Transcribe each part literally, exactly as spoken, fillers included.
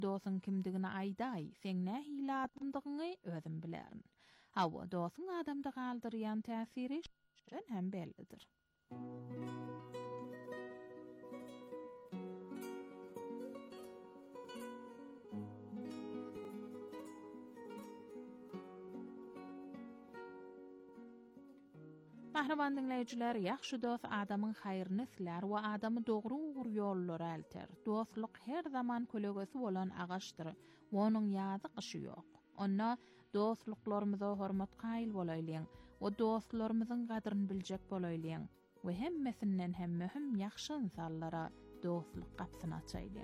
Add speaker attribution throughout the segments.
Speaker 1: dosun kimdigini ayday, sen ne hile adamdygyny özüm bilerin. Hawa dosun adamda galdyrýan täsiri şön hem bellidir. Mahraman dinleyijiler, ýaxşy dost adamyň haýryny siler we adamy dogry ugur ýollara elter. Dostluk her zaman kölegesi bolan agaçdyr. Onuň ýazy qyşy ýok. Onda dostluklarymyza hormat gaýl bolaýlyň we dostlarymyzyň gadryny biljek bolaýlyň we hemmesinden hem möhüm ýaxşy insanlara dostluk gapsyny açaýlyň.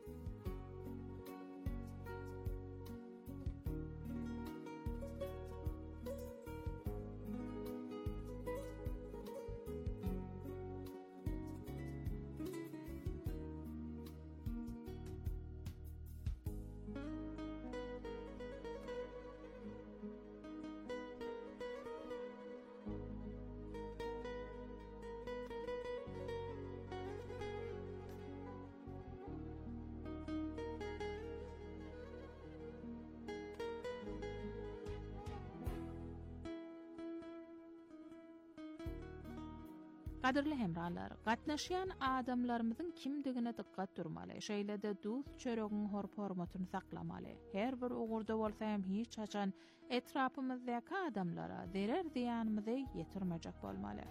Speaker 1: Gadirli hemralar, gatnaşýan adamlarymyzyň kimdigine diqqat durmaly. Şeýlede dust çöregiň hormatyn saklamaly. Her bir ugurda bolsa hem hiç haçan etrapymyzdaky adamlara zerer ziýanymyzy ýetirmejek bolmaly.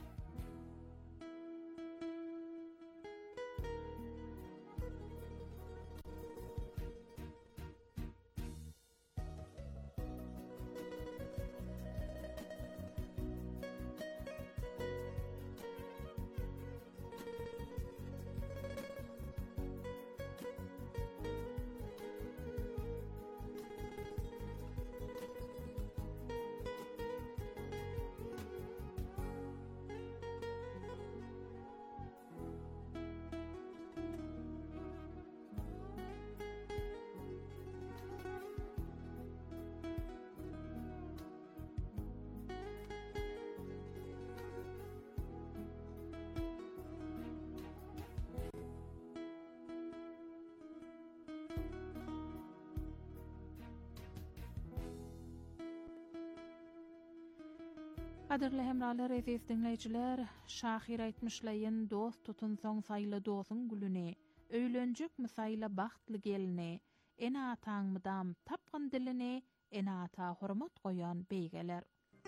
Speaker 1: Gadirli hemralar, eziz dinleyijiler, şahyr aýtmyşlaýyn dost tutunsoň saýly dostuň gülüni, öýlenjekmi saýla bagtly gelini, ene ataňmydam tapgan dilini, ene ata hormat goýan beýgeler.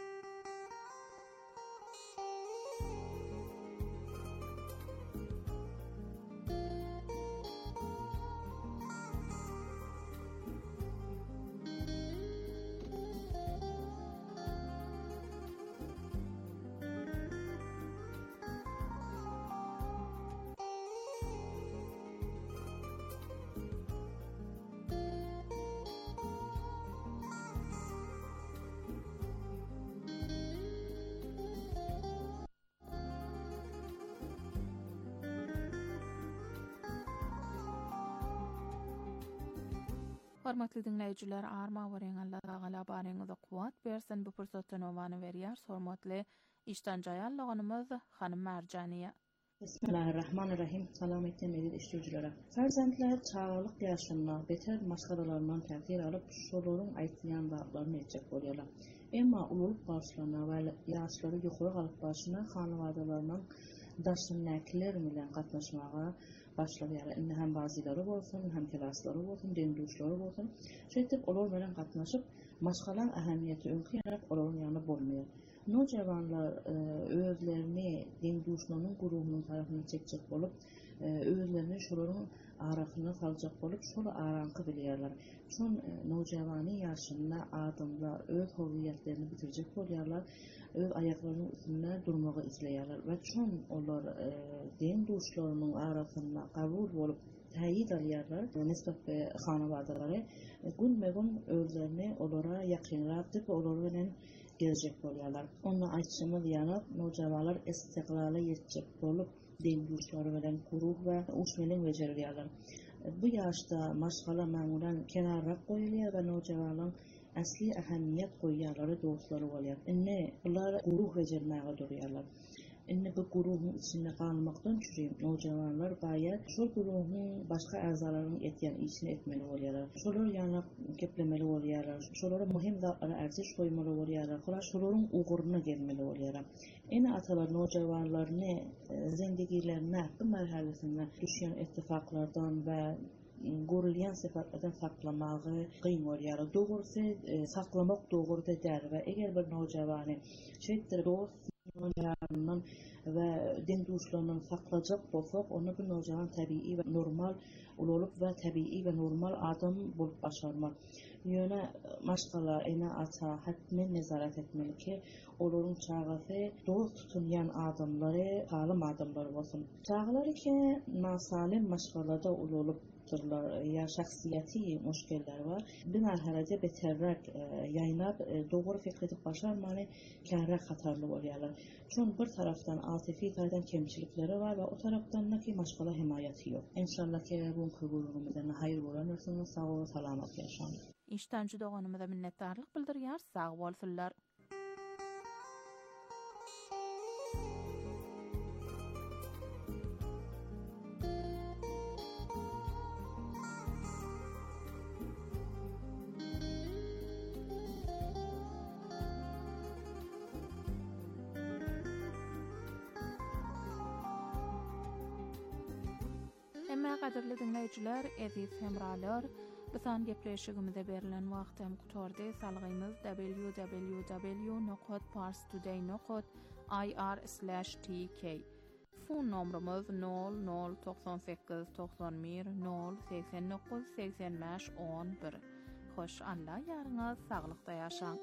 Speaker 1: Hormatly dinleyijiler, arma weren Allah taala baryňyza kuwat bersin. Bu pursatdan owany berýär. Hormatly işden jaýanlygymyz Hanym Marjaniýa.
Speaker 2: Bismillahirrahmanirrahim. Salam etdim edil işçilere. Farzandlar çağalyk ýaşynda beter maşgalalardan täsir alyp, şolaryň aýtýan zatlaryny etjek bolýarlar. Emma ululup başlana we ýaşlary ýokary galyp başyna hanawadalaryndan daşynnakiler bilen gatnaşmaga başlaýar. Indi hem bazylary bolsun, hem klaslary bolsun, denduşlary bolsun, şeýle olar bilen gatnaşyp, maşgalan ähemiýeti öňkärek olaryň ýanyna bolmaýar. Nojawanlar özlerini denduşlaryň guruhynyň tarafyna çekjek bolup, özlerini şolaryň arakyna saljak bolup, şola araňky bilýärler. Şon nojawany ýaşynda adamlar öz howiýetlerini bitirjek bolýarlar, öz aýaklarynyň üstünde durmagy isleýärler we şon olar denduşlarynyň arasynda kabul bolup taýid alýarlar. Nisbetde hanawadalara gün-megün özlerini olara ýakynrak diýip olar bilen gelecek bolýarlar. Onda aýtjymyz ýanyp nojawanlar istiqlala ýetjek bolup, denduşlary bilen guruh we uçmeliň bejerilýärler. Bu ýaşda maşgala maňulan kenarrak goýulýar we nojawanlaryň asli ähemiýet goýýarlary dostlary bolýar. Indi bular guruh bejermäge durýarlar. Indi bu grubun içinde kalmaktan çürüyüm. Nocavanlar bayar. Şol grubun başka azalarının etiyen işini etmeli oluyorlar. Şolar yana keplemeli oluyorlar. Şolara muhim zatlara erziş koymalı oluyorlar. Şoların uğuruna gelmeli oluyorlar. En atalar nocavanlar ne zendegilerine bu merhalesinde düşen ittifaklardan ve görülýän sefatlardan saklamagy kyn bolýar. Dogrusu saklamak dogry der we eger bir nojawany şeýtir dost nojawanyndan we din duşlaryndan saklajak bolsak, onu bir nojawan tabii we normal olup we tabii we normal adam bolup başarmak. Ýöne maşgala ene ata hatmen nezaret etmeli ki olaryň çağasy dost tutunýan adamlary, halym adamlar bolsun. Çağlary ki nasalim maşgalada olup ya şahsiyeti müşkiller var. Bir merhalede beterrak yayınlap doğru fikredip başarmanı kârrak hatarlı oluyorlar. Çünkü bir taraftan atifi taraftan kemçilikleri var ve o taraftan da ki maşgala himayeti yok. İnşallah ki bu kurulumuzdan hayır olanırsınız, sağ ol, salamat yaşam.
Speaker 1: İşten juda onumuza minnettarlyk bildirýär, sağ bolsunlar. Emma kadirli dinleyijiler, eziz hemralar, bisan gepleşigimizde berilen wagtym gutordy. Salgymyz w w w nokta parstoday nokta i r slash t k. Fon nomrumuz nol nol doksan sekiz doksan bir nol seksen dokuz seksen beş on bir. Hoş alla ýaryňyz saglykda ýaşaň.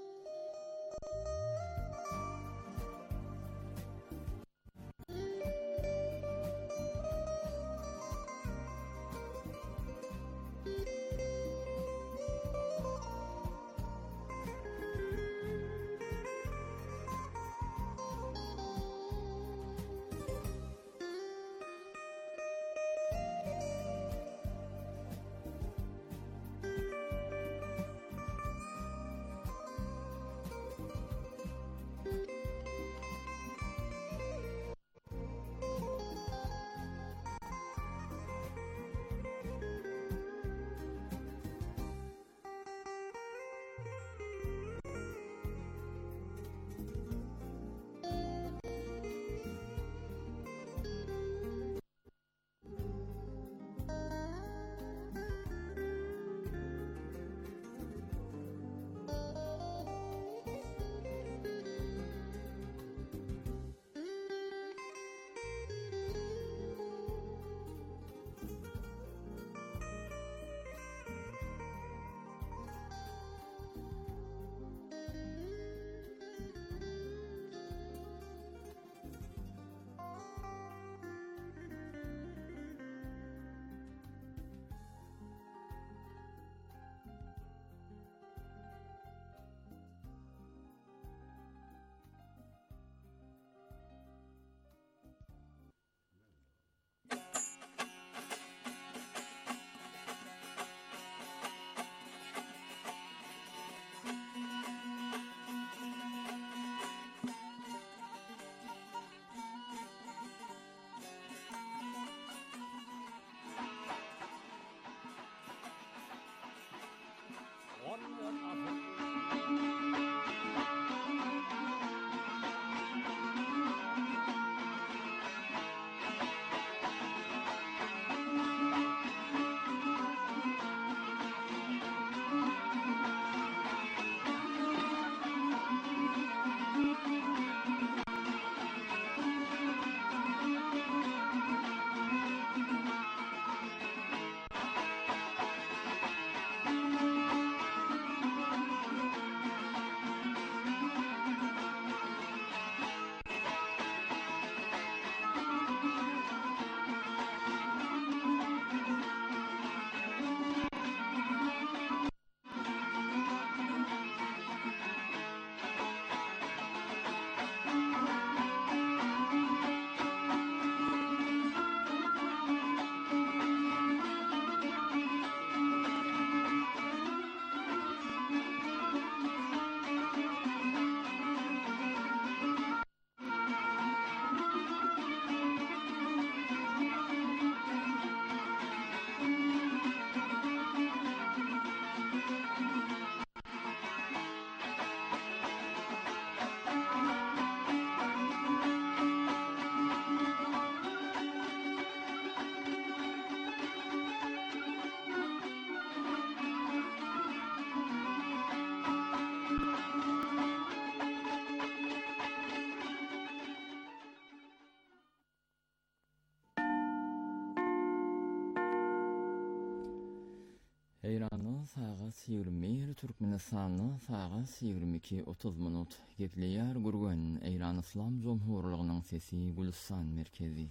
Speaker 3: saat yirmi bir Türkmenistan'ı saat yirmi iki otuz minut. Gepleyer gurgun İran İslam Cumhurluğu'nun sesi Gülistan merkezi.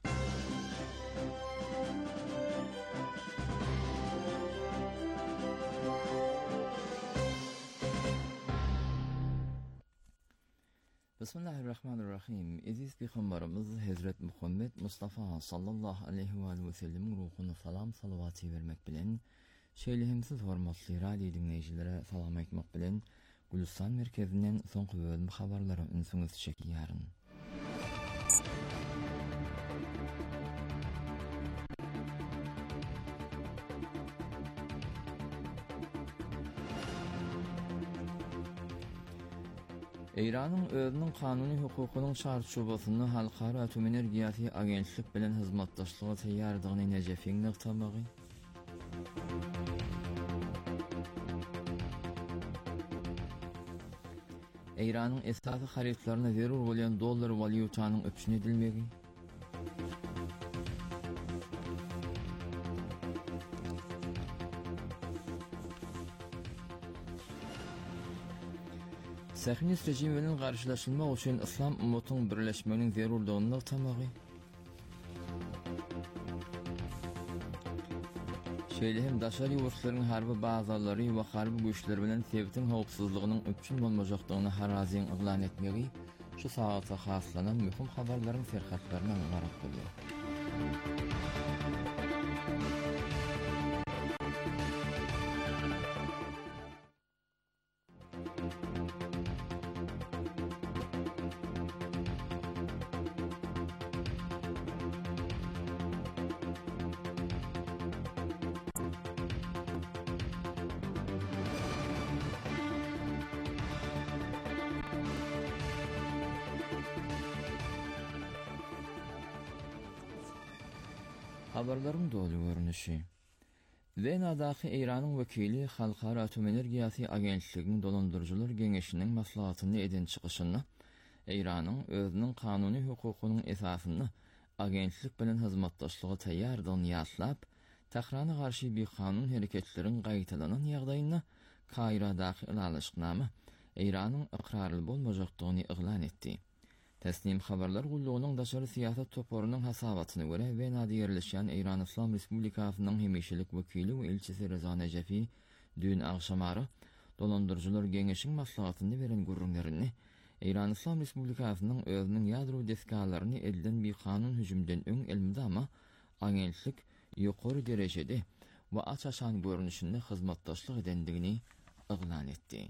Speaker 3: Bismillahirrahmanirrahim. Aziz Peygamberimiz Hazret Muhammed Mustafa sallallahu aleyhi ve sellem ruhuna salam salavatı vermek bilen, şeýlehimsiz hormatly radio dinleýjilere salam aýtmak bilen Gülistan merkezinden soňky bölüm habarlary ünsüňiz çekýäryn. İran'ın özünün kanuni hukukunun çarçubasyny Halkara Atom Energiýasy Agentlik bilen hyzmatdaşlygy taýýardygyny Nejefiň nykdamagy. İran'ın esasy haritlaryna zerur bolan dollar valyutanyň öpüşün edilmegi. Sahinist rejimi bilen garşylaşylmak üçin İslam ummatynyň birleşmeginiň zerurlygyny nykdamagy. Şeýlehem daşary ýurtlaryň harby bazalary we harby güýçler bilen sebitiň howpsuzlygynyň öpüşün bolmajakdygyny haraziň iglan etmegi şu saata haslanan mühim habarlaryň serhatlaryna garak bolýar. Habarlaryň dolu görnüşi. Venadaky İranyň wekili Halkara Atom Energiýasy Agentliginiň dolandyrjylar geňeşiniň maslahatyny eden çykyşyny İranyň özüniň kanuny hukukunyň esasyny agentlik bilen hyzmatdaşlygy taýýardygyny ýatlap, Tehrana garşy bir kanun hereketleriň gaýtalanan ýagdaýyna Kairadaky ýalaşnama İranyň iqrarly bolmajakdygyny iglan etdi. Teslim habarlar gulluğunun daşary siýasat toporunyň hasabatyna görä Venada ýerleşýän İran İslam Respublikasynyň hemişelik wekili we elçisi Reza Nejefi dün agşamary dolandyrjylar geňeşiň maslahatyny beren gurrunlaryny İran İslam Respublikasynyň özüniň ýadro deskalaryny edilen bir kanun hüjümden öň elmidama agentlik ýokary derejede we açaşan görnüşinde hyzmatdaşlyk edendigini iglan etdi.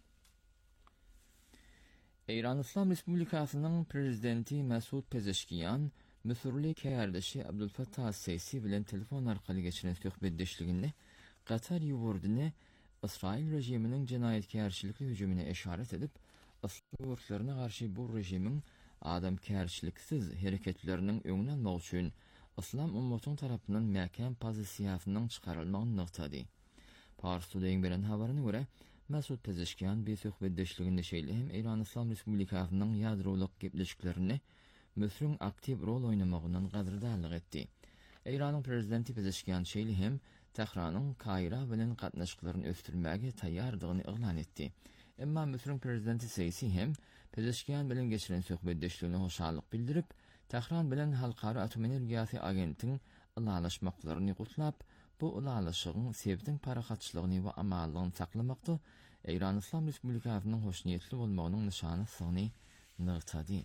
Speaker 3: İran İslam Respublikasynyň prezidenti Mesud Pezeşkiyan, Müsürli kärdeşi Abdülfattah Es-Sisi bilen telefon arkaly geçiren söhbetdeşliginde Qatar ýurduny İsrail rejiminiň jenaýetkarçylyk hüjümine eşaret edip, İslam ýurtlaryna garşy bu rejimiň adamkärçiliksiz hereketleriniň öňüne almak üçin İslam ummatynyň tarapyndan mäkem pozisiýasynyň çykarylmagyny nykdady. Pars Today beren habaryna görä, Mesud Pezeşkiyan bir söhbetdeşliginde şeýlehem İran İslam Respublikasynyň ýadrolyk gepleşiklerini Müsrüň aktiv rol oynamagynyň gadrdarlyk etdi. İranyň prezidenti Pezeşkiyan şeýlehem Tehranyň Kaira bilen gatnaşyklaryny ösdürmäge taýýardygyny iglan etdi. Emma Müsrüň prezidenti Sisi hem Pezeşkiyan bilen geçiren söhbetdeşligine hoşallyk bildirip, Tehran bilen Halkara Atom Energiýasy Agentligiň ulalaşmaklaryny gutlap, bu ulalaşygyň sebitiň parahatçylygyny we amallygyny saklamakda İran İslam Respublikasynyň hoşniýetli bolmagynyň nyşany syny nykdady.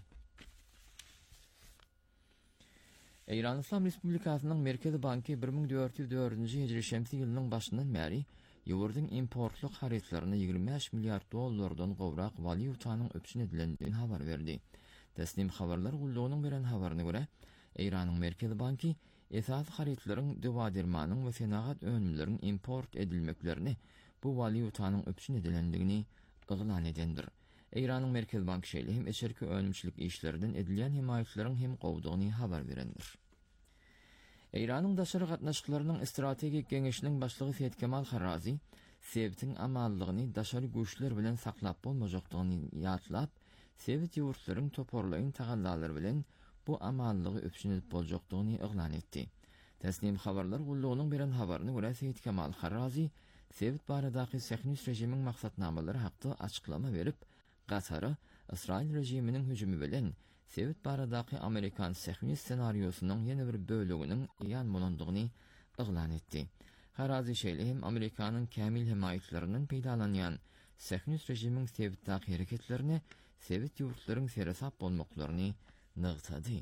Speaker 3: İran İslam Respublikasynyň Merkezi Banky bir ming dört ýüz dördünji hijri şemsi ýylynyň başyndan bäri ýurduň importlyk haritlaryna ýygrimi beş milliard dollardan gowrak valyutanyň öpüşün edilendigini habar berdi. Teslim habarlar gulluğunun beren habaryna görä, İranyň Merkezi Banky esas haritlaryň dewadirmanyň we senagat önümleriň import edilmeklerini bu valyutanyň öpüşün edilendigini iglan edendir. İranyň Merkezi Banky şeýle eşerki önümçilik işlerinden edilýän himayatleriň hem gowdugyny habar berendir. İranyň daşary gatnaşyklarynyň strategik geňeşiniň başlygy Seyit Kemal Harrazi sebitiň amallygyny daşary güýçler bilen saklap bolmajakdygyny ýatlap, sebit ýurtlaryň toporlaýyn tagallalary bilen bu amallygy öpüşün edip boljakdygyny iglan etdi. Teslim habarlar gulluğunun beren habaryna görä Seyit Kemal Harrazi Sevit baradaki Sehnus rejimin maksatnamaları hakkında açıklama verip, Qatarı İsrail rejiminin hücumu bilen Sevit baradaki Amerikan Sehnus senaryosunun yeni bir bölüğünün iyan bulunduğunu ilan etdi. Harazi şeýlehem Amerikanyň kämil himayetlerinin peýdalanýan Sehnus rejimin Sevitdäki hereketlerini Sevit ýurtlaryň serasap bolmaklaryny nygtady.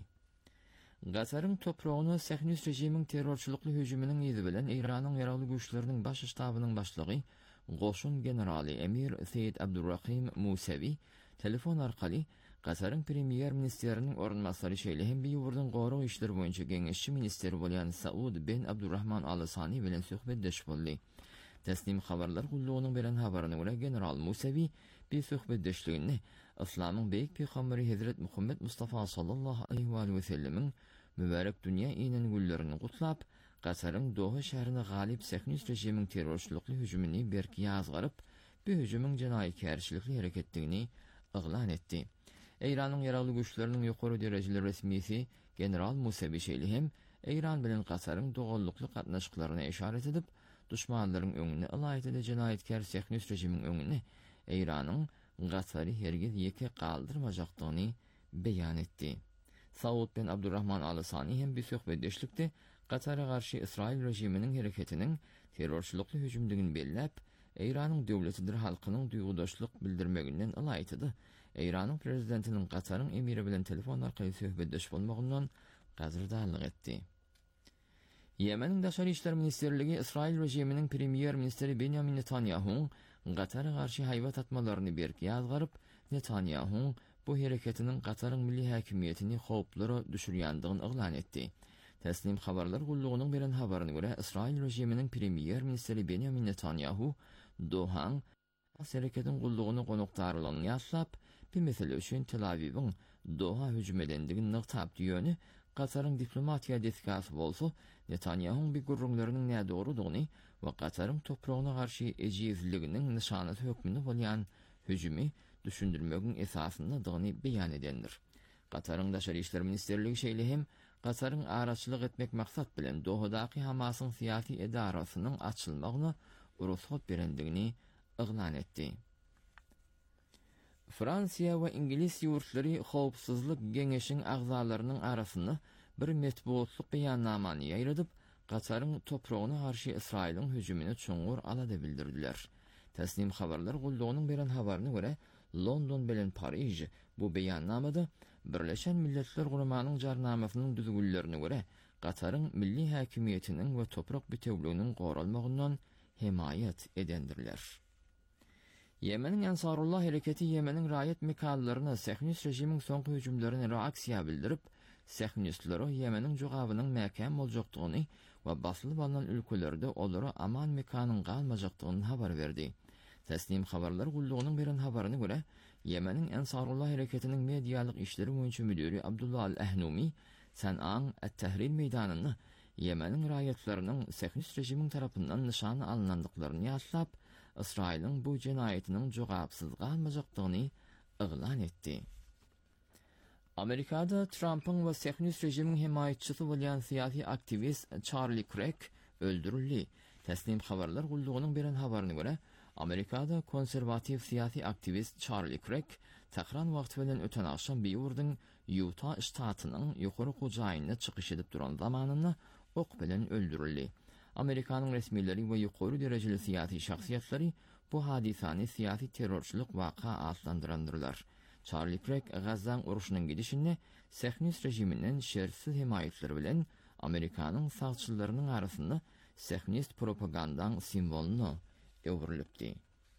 Speaker 3: Qatarın toprağını Sehnus rejiminin terrorçuluklu hücuminin izi bilen İran'ın yaralı güçlerinin baş ştabının başlığı Goşun generali Emir Seyyid Abdurrahim Musevi telefon arkaly Qatarın premier ministerinin orunmasary şeýlehem bir ýurdun gorug işleri boýunça geňeşçi ministeri bolan Saud bin Abdurrahman Al-Sani bilen söhbetdeş boldy. Teslim habarlar gulluğunun beren habaryna görä general Musevi bir söhbetdeşligini İslamyň beýik peýgamberi Hazret Muhammed Mustafa sallallahu aleyhi ve sellemin mübarek dünýä inen güllerini gutlap, Qatarın Doha şäherine galip Sehnus rejiminin terrorçulukly hüjumyny berki ýazgaryp, bu hüjumyň jenaýetkäriçilikli hereketligini ilan etdi. İran'ın yaralı güçlerinin ýokary derejeli resmisi general Musevi şeýlehem İran bilen Qatarın dogollukly gatnaşyklaryna işaret edip, düşmanlaryň öňüne alaýyty jenaýetkär Sehnus rejiminiň öňüne İran'ın Qatarı hergiz ýeke galdyrmajakdygyny beýan etdi. Saud bin Abdurrahman Al-Sani hem bir söhbetdeşlikde Qatar'a garşy İsrail rejiminiň hereketiniň terrorçulukly hüjumdygyny belläp, İran'ın döwletidir halkynyň duýgudaşlyk bildirmeginden alaýtydy. İran'ın prezidentinin Qatar'ın emiri bilen telefon arkaly söhbetdeş bolmagyndan gazırdarlyk etdi. Yemen'in Daşary işler ministerligi İsrail rejiminiň premier ministeri Benjamin Netanyahu Qatar'a garşy haýbat atmalaryny berki ýazgaryp, Netanyahu bu hereketinin Qatar'ın milli häkimiýetini howplara düşürýändigini ilan etdi. Teslim habarlar gulluğunun beren habaryna görä İsrail rejiminiň premier ministeri Benjamin Netanyahu Dohaň hereketin gulluğuny gonakdarlygyny ýaslap, bir mesele üçin Tel Aviv'in Doha hüjum edendigini nyktab diýöni Qatar'ın diplomatiýa detkasy bolsa, Netanyahu'nun bir gurrunlarynyň nädogrudygyny we Qatar'ın topragyna garşy ejizliginiň nişanasy hökmünde bolýan hüjumy düşündirmegiň esasyndadygyny beýan edendir. Qatar'ın Daşary işler ministerligi şeýlehem Qatar'ın araçlyk etmek maksat bilen Dohadaky Hamasyň syýasy edarasynyň açylmagyna ruhsat berendigini ilan etdi. Fransiya we İngiliz ýurtlary howpsuzlyk geňeşiň agzalarynyň arasynda bir metbuatlyk beýannamany ýaýradyp, Qatar'ın topragyna garşy İsrailiň hüjumyny çoňgur alada bildirdiler. Teslim habarlar gulluğunun beren habaryna görä, London bilen Parij bu beýannamada Birleşen Milletler Guramasynyň jarnamasynyň düzgünlerine görä, Qatar'ın milli häkimiýetiniň we toprak bütewliginiň goralmagyndan himayet edendirler. Yemen'in Ensarullah hereketi Yemen'in raýat mekallaryna Sehnus rejiminiň soňky hüjumlaryna reaksiýa bildirip, Sehnuslara Yemen'in jogabynyň mäkem boljakdygyny we basylyp alynan ülkelerde olary aman mekanyň galmajakdygyny habar berdi. Teslim habarlar gulluğunun beren habaryna görä, Yemen'in Ensarullah hereketiniň mediýalyk işleri boýunça müdiri Abdullah al-Ahnumi San'an at-Tahrir meýdanyny Yemen'in raýatlarynyň Sehnus rejiminiň tarapyndan nişany alynandyklaryny ýaslap, İsrail'in bu cinayetinin jogapsyz galmajakdygyny ilan etdi. Amerikada Trump'ın we Sehnus rejiminiň himayetçisi bolýan syýasy aktivist Charlie Craig öldürildi. Teslim habarlar gulluğunun beren habaryna görä, Amerikada konservativ syýasy aktivist Charlie Craig Tehran wagty bilen öten akşam bir ýurdun Utah ştatynyň ýokary gojaýyna çykyş edip duran zamanyny ok bilen öldürildi. Amerikanyň resmileri we ýokary derejeli syýasy şahsiýetleri bu hadisany syýasy terrorçuluk waka adlandyrýarlar. Charlie Craig Gazan uruşynyň gidişini Sehnus rejiminiň şersiz himayetleri bilen Amerikanyň sagçylarynyň arasynda Sehnist propagandaň simwoluny öwrülipdi.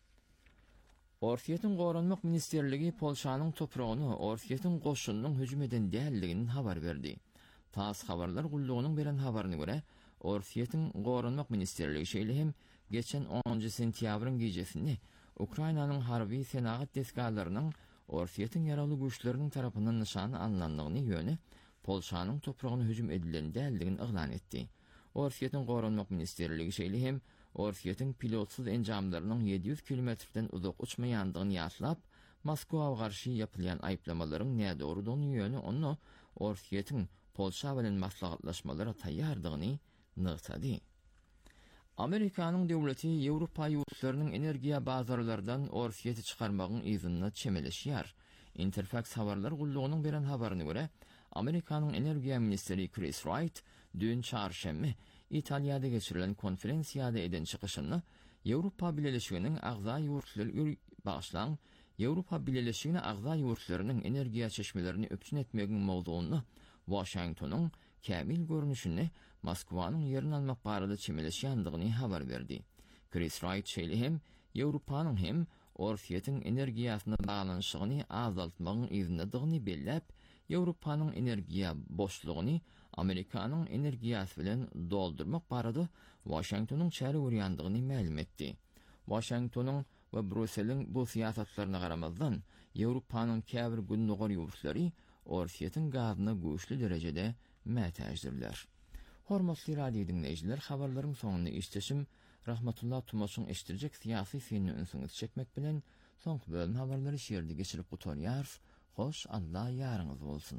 Speaker 3: Orsiýetiň Goranmak ministerligi Polşanyň topragyny Orsiýetiň goşunynyň hüjum eden däldigini habar berdi. Tas habarlar gulluğunun beren habaryna görä, Orsiýetiň Goranmak ministerligi şeýlehem geçen onuncu sentýabryň gecesinde Ukrainanyň harby senagat deskalarynyň Orsiýetiň yaraly güýçleriniň tarapyndan nişany alynandygyny ýöne Polşanyň topragyna hüjum edilen däldigini ilan etdi. Orsiýetiň Goranmak ministerligi şeýlehem Orsiýetiň pilotsuz enjamlarynyň ýedi ýüz kilometrden uzak uçmaýandygyny ýaslap, Moskwaga garşy ýapylan aýplamalaryň nädogrudygyny ýöne onu Orsiýetiň Polşa bilen maslahatlaşmalara taýýardygyny nygtady. Amerikanyň döwleti Ýewropa ýurtlarynyň energiýa bazarlardan Orsiýeti çykarmagyň izyny çemeleşýär. Interfax habarlar gullugynyň beren habaryna görä, Amerikanyň energiýa ministri Chris Wright dün çarşembe Italiýada geçirilen konferensiýada eden çykyşyny Ýewropa Birleşiginiň agza ýurtlaryny bagyşlan Ýewropa Birleşigine agza ýurtlarynyň energiýa çeşmelerini öpçün etmegiň mowdugyny Washingtonyň kämil görnüşini Moskwanyň ýerini almak barada çemeleşýändigini habar berdi. Chris Wright şeýle hem Ýewropanyň hem Orsiýetiň energiýasyna baglanyşygyny azaltmagyň izindedigini belläp, Ýewropanyň energiýa boşlugyny Amerikanyň energiýasy bilen doldurmak barada Washingtonyň çäre görýändigini ma'lum etdi. Washingtonyň we Brüsseliň bu siýasatlaryna garamazdan Ýewropanyň käbir günnügor ýurtlary Orsiýetiň gazyna güýçli derejede mätäjdirler. Hormatly radio dinleýijiler, habarlaryň soňuna işleşim Rahmatullah Tumaşyň eşdirjek syýasy filmi ünsüňiz çekmek bilen soňky bölüm habarlary şeýerde geçirip gutarýar. Hoş Allah ýarıňyz bolsun.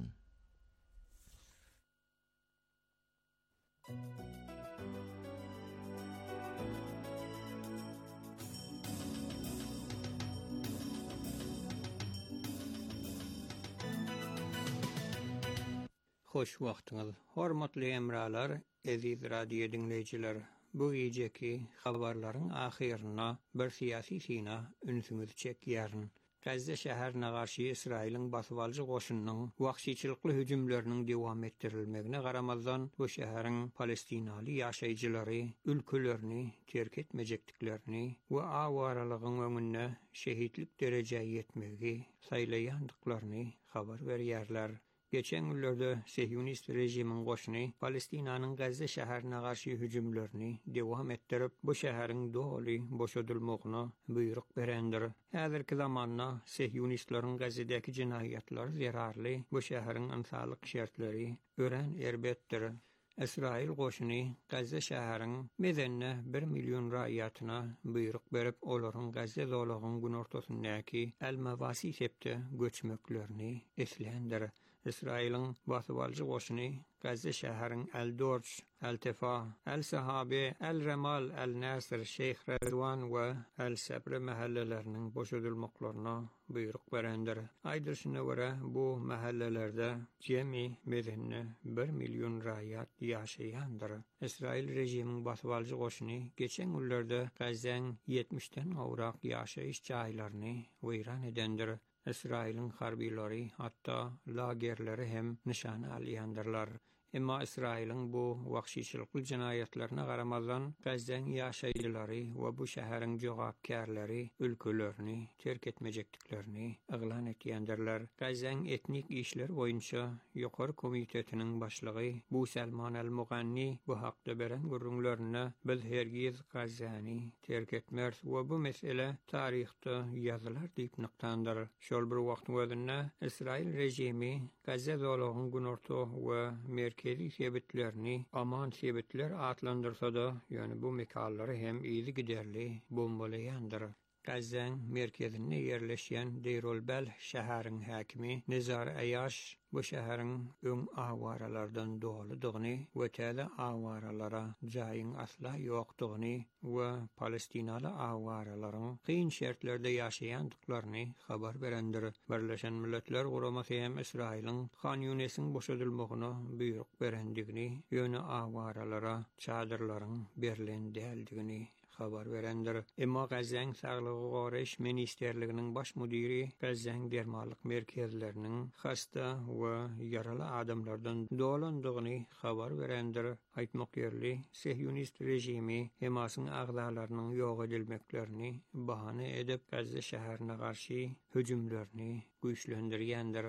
Speaker 4: Hoş wagtyňyz. Hormatly emralar, eziz radio dinleýijiler. Bu geceki habarlaryň ahyryna bir syýasy syna ünsüňiz çekýäryn. Gazze şäherine garşy Israýlyň basyp aljy goşunynyň wagtçylykly hüjümleriniň dowam etdirilmegine garamazdan bu şäheriň Palestinaly ýaşaýjylary ülkelerini terk etmejekdiklerini we awaralygyň öňünde şehitlik derejäge ýetmegi saýlaýandyklaryny habar berýärler. Geçen günlerde Sehyonist rejimiň goşuny Palestinanyň Gazze şäherine garşy hüjümlerini dowam etdirip, bu şäheriň doly boşadylmagyna buyruk berendir. Häzirki zamanda Sehyonistlaryň Gazze'däki jinaýatlar zerarly, bu şäheriň ynsalyk şertleri ören erbetdir. Israil goşuny Gazze şäheriň medenne bir million raýatyna buyruk berip, olaryň Gazze zolagyň gün ortasyndaky El-Mawasi sepde göçmeklerini eslendir. İsrail'in basyp aljy goşuny Gazze şäheriň El-Dorç, El-Tefa, El-Sahabe, El-Remal, El-Nasr, Şeyh Redwan we El-Sabr mahalleleriniň boşadylmaklaryna buyruk berendir. Aýdyşyna görä bu mahallelerde jemi medenne bir million raýat ýaşaýandyr. İsrail rejimiň basyp aljy goşuny geçen günlerde Gazzeň ýetmişden awrak ýaşaýyş jaýlaryny weýran edendir. İsrail'in harbileri hatta lagerleri hem nişana alýandyrlar. Emma İsrail'in bu wagtçylykly jinaýatlaryna garamazdan Gazzeň ýaşaýjylary we bu şäheriň jogapkärleri ülkelerini terk etmejekdiklerini eglan etýändirler. Gazzeň etnik işler boýunça ýokary komitetiniň başlygy bu Salman el-Muganni bu hakda beren görüňlerine biz hergiz Gazze'ni terk etmers we bu mesele taryhda ýazylar diýip nykdandyr. Şol bir wagtyň özünde İsrail rejimi Gazze zolagyň gün orta we merkezi sebitlerini aman sebitler atlandyrsa da, yani bu mekallary hem iýi giderli bombalaýandyr. Gazzeň merkezinde yerleşýän Deir el-Bel şäheriň häkimi Nizar Ayaş bu şäheriň öň awaralardan doludygyny we täze awaralara jaýyň asla ýokdugyny we Palestinaly awaralaryň kyn şertlerde ýaşaýandyklaryny habar berendir. Birleşen Milletler Guramasy hem Israýlyň Han Ýunesiň boşadylmagyna buyruk berendigini, ýöne awaralara çadyrlaryň berilen däldigini habar berendir. Emma Gazzeň Saglygy Goraýyş Ministerliginiň baş müdiri Gazzeň dermanlyk merkezleriniň hasta we yaraly adamlardan dolandygyny habar berendir. Aýtmak ýerli, Sehyonist rejimi Hemasyň agdalarynyň ýok edilmeklerini bahane edip Gazze şäherine garşy hüjümlerini güýçlendirýändir.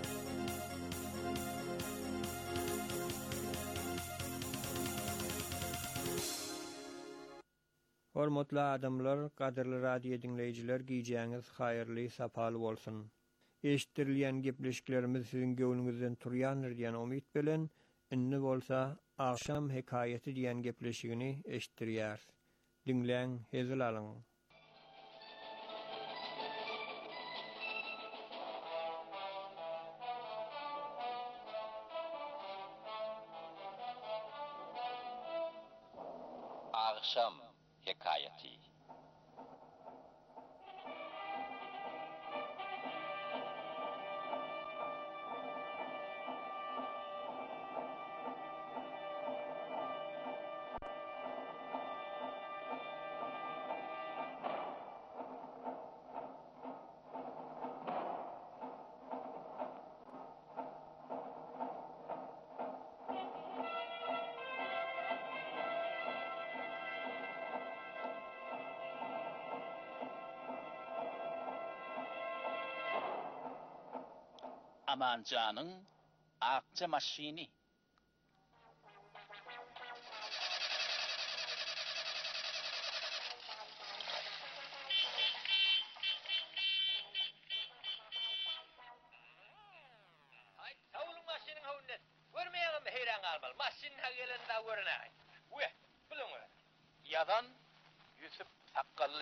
Speaker 4: Hormatly adamlar, gadyrly radio dinleýijiler, giýjäňiz haýyrly, sapaly bolsun. Eşitirilýän gepleşiklerimiz siziň göwnüňizden turýandyr diýen umyt bilen, inni bolsa akşam hekaýeti diýen gepleşigini eşitdirýär. Dinleň, hezil alyň.
Speaker 5: Akşam Amancanın akça maşini. Yadan Yusuf Sakkallı.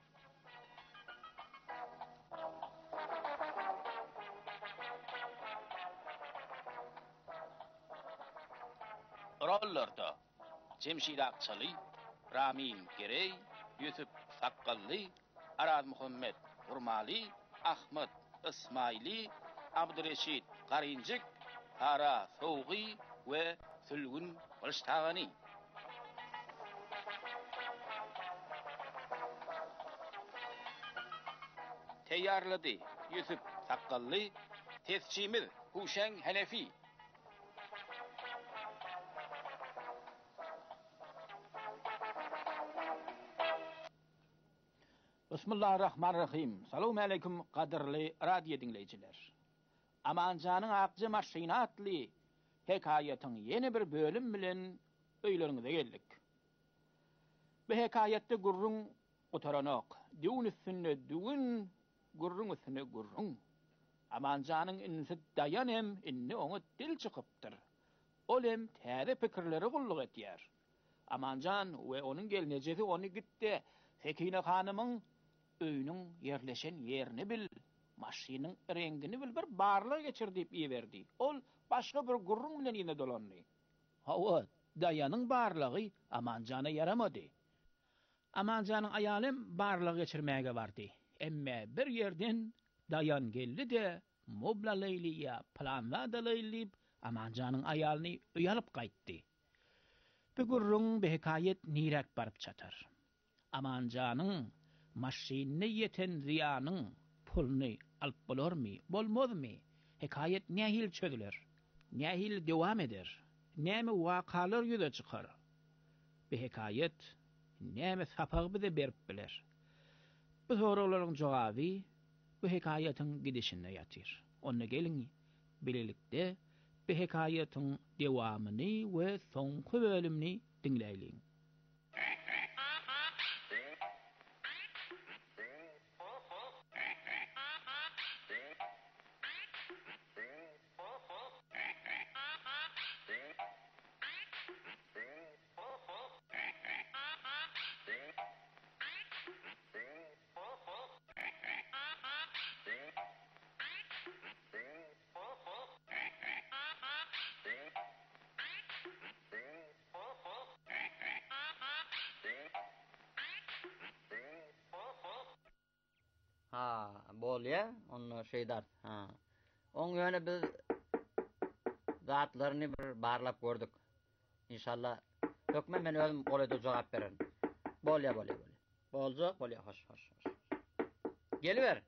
Speaker 5: Rollarda Cemşid Akçalı, Ramin Gerey, Yusuf Sakkallı, Arad Muhammed Urmali, Ahmet İsmaili, Abdüreşit Karincik, Tara Soği ve Sülgün Balştağani. Teyyarladı Yusuf Sakkallı, tescimiz Huşen Hanefi. Bismillahirrahmanirrahim. Selamun aleyküm kadirli radyo dinleyiciler. Amancanın akcı maşini adlı hikayetin yeni bir bölüm bilen öylerinize geldik. Bu hikayette gurrun otaranok, düğün üstüne düğün, gurrun üstüne gurrun. Amancanın insi dayan hem inni onu dil çıkıptır. Ol hem täze pikirleri kulluk etyer. Amancan ve onun gelinecesi onu gitti. Sekine hanımın öýünün yerleşen yerini bil, maşynyň rengini bil, bir barlyk geçir diýip iýerdi. Ol başga bir gurrun bilen ýene dolandy. Hawa, daýanyň barlygy Amanjana yaramady. Amanjanyň aýalym barlyk geçirmäge bardy. Emme bir ýerden dayan geldi de moblalylyya planladalylyp Amanjanyň aýalyny öýalyp gaýtdy. Bu gurrun bir hikayet nirek barıp çatar. Amanjanyň maşyny ýeten ziýanyň pulny alyp bolarmy, bolmazmy? Hikayet nähil çödüler? Nähil dowam eder? Näme wakalar ýüze çykar? Bu hikayet näme sapagy bize berip biler? Bu soraklaryň jogaby bu hikayetin gidişinde ýatyr. Onu gelin bilelikde bu hikayetin dewamyny we soňky bölümni dinleýin.
Speaker 6: Ha, bol ya, onu şeydar. Ha. On yöne biz zatlarını bir barlap gördük. İnşallah dökme men özüm kolay cevap bererim. Bol ya, bol ya, bol ya. Bolcuk, bol ya, hoş, hoş, hoş. Geliver.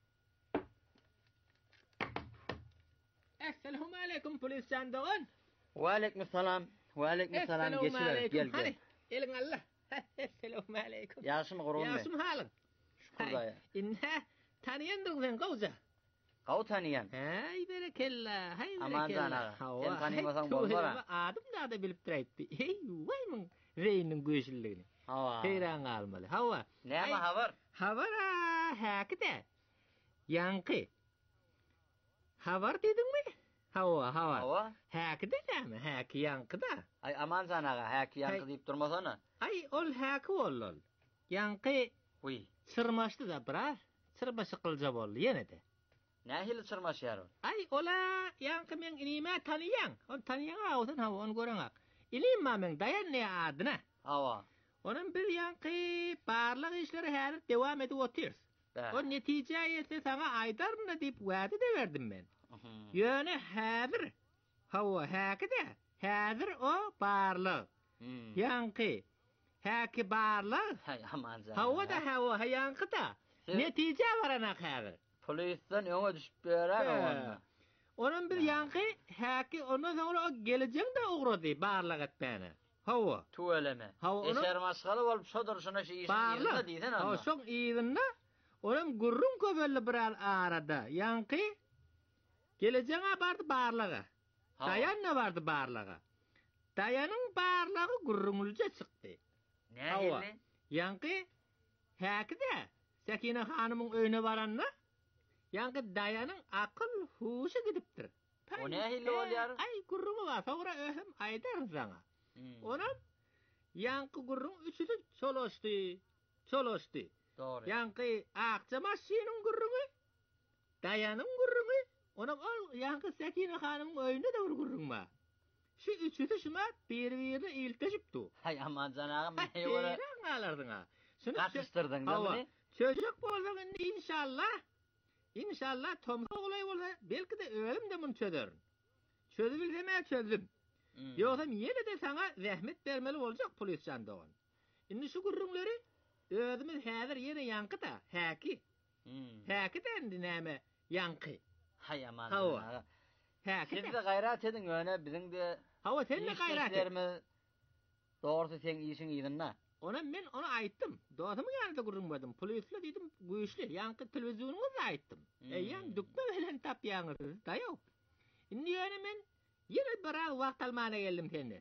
Speaker 7: Esselamu aleyküm polis jandarın.
Speaker 6: Ve aleykümselam. Ve aleykümselam. Geçiver, gel, gel.
Speaker 7: Elin Allah. Esselamu aleyküm.
Speaker 6: Yaşım kurun be.
Speaker 7: Yaşım halın.
Speaker 6: Şükür dayı.
Speaker 7: İnne tanıyandın sen Gavza.
Speaker 6: Gav tanıyan.
Speaker 7: Hay berekella, hay berekella.
Speaker 6: Aman zana. Sen tanıymasan bolmara.
Speaker 7: Adım da da bilip duraydı. Hey, vay mın reynin göğsülligini.
Speaker 6: Hava.
Speaker 7: Heyran almalı. Hava.
Speaker 6: Ne ama havar?
Speaker 7: Havar ha, hakide. Yankı. Havar dedin mi? Hava, hava.
Speaker 6: Hava?
Speaker 7: Hakide mi? Haki yankı da.
Speaker 6: Ay aman zana, haki yankı deyip durmasana.
Speaker 7: Ay ol haki ol ol. Yankı
Speaker 6: Uy.
Speaker 7: sırmaştı da bırak. Sırbaşı kılca bollu yine de.
Speaker 6: Ne hili sırmaş yarın?
Speaker 7: Ay ola yankı men inime tanıyan. On tanıyan ağusın hava onu gören ak. İlim men dayan ne adına.
Speaker 6: Hava.
Speaker 7: Onun bir yankı parlak işleri her devam edip oturuyoruz. O netice ise sana aydar mı deyip vaadi de verdim ben. Yöne hazır. Hava hakide. Hazır o parlak. Yankı. Haki barlar.
Speaker 6: Hay aman zana.
Speaker 7: Hava da hava yankı da. Netice var ana hazır.
Speaker 6: Polisten öňe düşüp berer onu.
Speaker 7: Onun bir yankı haki ondan sonra o geleceğin de uğradı barlar etmene. Hava.
Speaker 6: Tuveleme. Eser maskalı bolup şodurşuna şey işin yerinde diýsen onda.
Speaker 7: Hava şoň ýerinde. Onun gurrun köbelli bir al arada. Yankı Geleceğe bardı barlaga. Dayanna bardı barlaga. Dayanın barlağı gurrumulca çıktı.
Speaker 6: Ne geldi?
Speaker 7: Yankı häkide Sekine hanımın öýüne baranna yankı dayanın akıl huşu gidipdir.
Speaker 6: O ne hilli bolýar?
Speaker 7: Ay gurrumu var. Sonra öhüm aýdar sana.
Speaker 6: Hmm.
Speaker 7: Onam yankı gurrun üçüdü çoloşdy. Çoloşdy.
Speaker 6: Doğru.
Speaker 7: Yankı akça maşynyň gurrunu, dayanın gurrunu, onam ol yankı Sekine hanymyň öýüne de bir gurrun var. Şu üçüdü şuna bir-birini iltejipdi.
Speaker 6: Hay aman canagym ne ýola?
Speaker 7: Alardın ha. Şunu
Speaker 6: Gatıştırdın da mı?
Speaker 7: Çocuk bolsa inşallah. İnşallah tomsa olay bolsa belki de ölüm de bunu çözer. Çözebilsem çözdüm.
Speaker 6: Hmm.
Speaker 7: Yoksa yine de sana zahmet vermeli olacak polis jandarma. Indi şu gurrunları özümüz häzir yine yankı da häki.
Speaker 6: Hmm.
Speaker 7: Häki dendi näme yankı.
Speaker 6: Hay aman
Speaker 7: Hava.
Speaker 6: canagym.
Speaker 7: Häki.
Speaker 6: Siz de gayrat edin öne bizim de
Speaker 7: Hava sen de gayrat et.
Speaker 6: Doğrusu sen işin iyidin.
Speaker 7: Ona men ona aýtdym. Dostumyň ýanynda gurrunmadım. Polisle diýdim, güýçli, ýanky telewizionuňyza aýtdym.
Speaker 6: Hmm.
Speaker 7: Eýýan dükme bilen tapýaňyz. Daýaw. Indi ýöne men ýene bir az wagt almana geldim senden.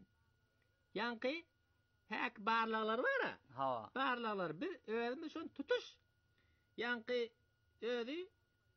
Speaker 7: Ýanky häk barlaglar bar.
Speaker 6: Ha.
Speaker 7: Barlaglar bir özümi şonu tutuş. Ýanky özi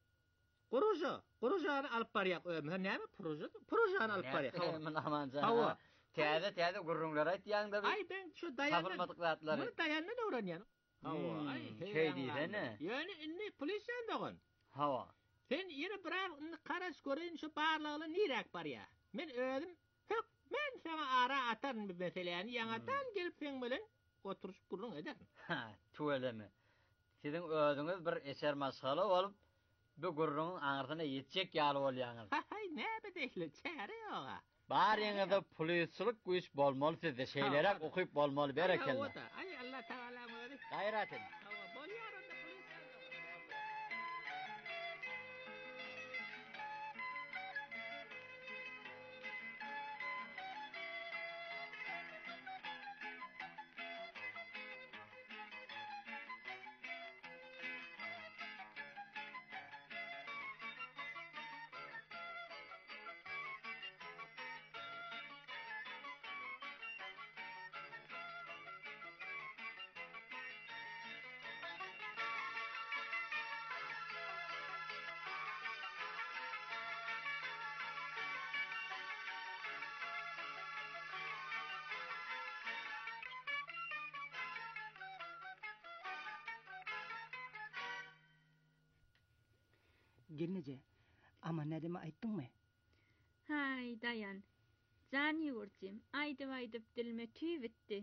Speaker 7: Proje, projany alyp barýak. Näme proje? Projany alyp barýak.
Speaker 6: Men aman canagym. Täze täze gurrunlar aýtýaň da.
Speaker 7: Ay ben şu dayanma.
Speaker 6: Tapylmadyk zatlar.
Speaker 7: Bunu dayanma da öwrenýän. Hawa, ay
Speaker 6: şey diýsene.
Speaker 7: Ýöne inni polis ýandagyň.
Speaker 6: Hawa.
Speaker 7: Sen ýene birar garaş göreň şu barlagyny nirek barýa. Men özüm hök men sana ara atan bir meseleni ýaňatan gelip sen bilen oturup gurrun eder.
Speaker 6: Ha, tuweleme. Sizin özüňiz bir eser maşgala bolup bu gurrunun aňyrsyna ýetjek ýaly bolýaňyz.
Speaker 7: Hay näme deýli çäre ýoga.
Speaker 6: Bar ýene-de polisçilik güýç bolmaly sizde şeýlerek okuýp bolmaly berekelle.
Speaker 7: Ay Allah taala möri.
Speaker 6: Gayrat edin.
Speaker 7: Hawa bolýar onda polis.
Speaker 8: Gelnece. Ama nedime aýtdyň mı?
Speaker 9: Hay dayan. Jan ýugurjym. Aýdyp aýdyp dilime tüý bitdi.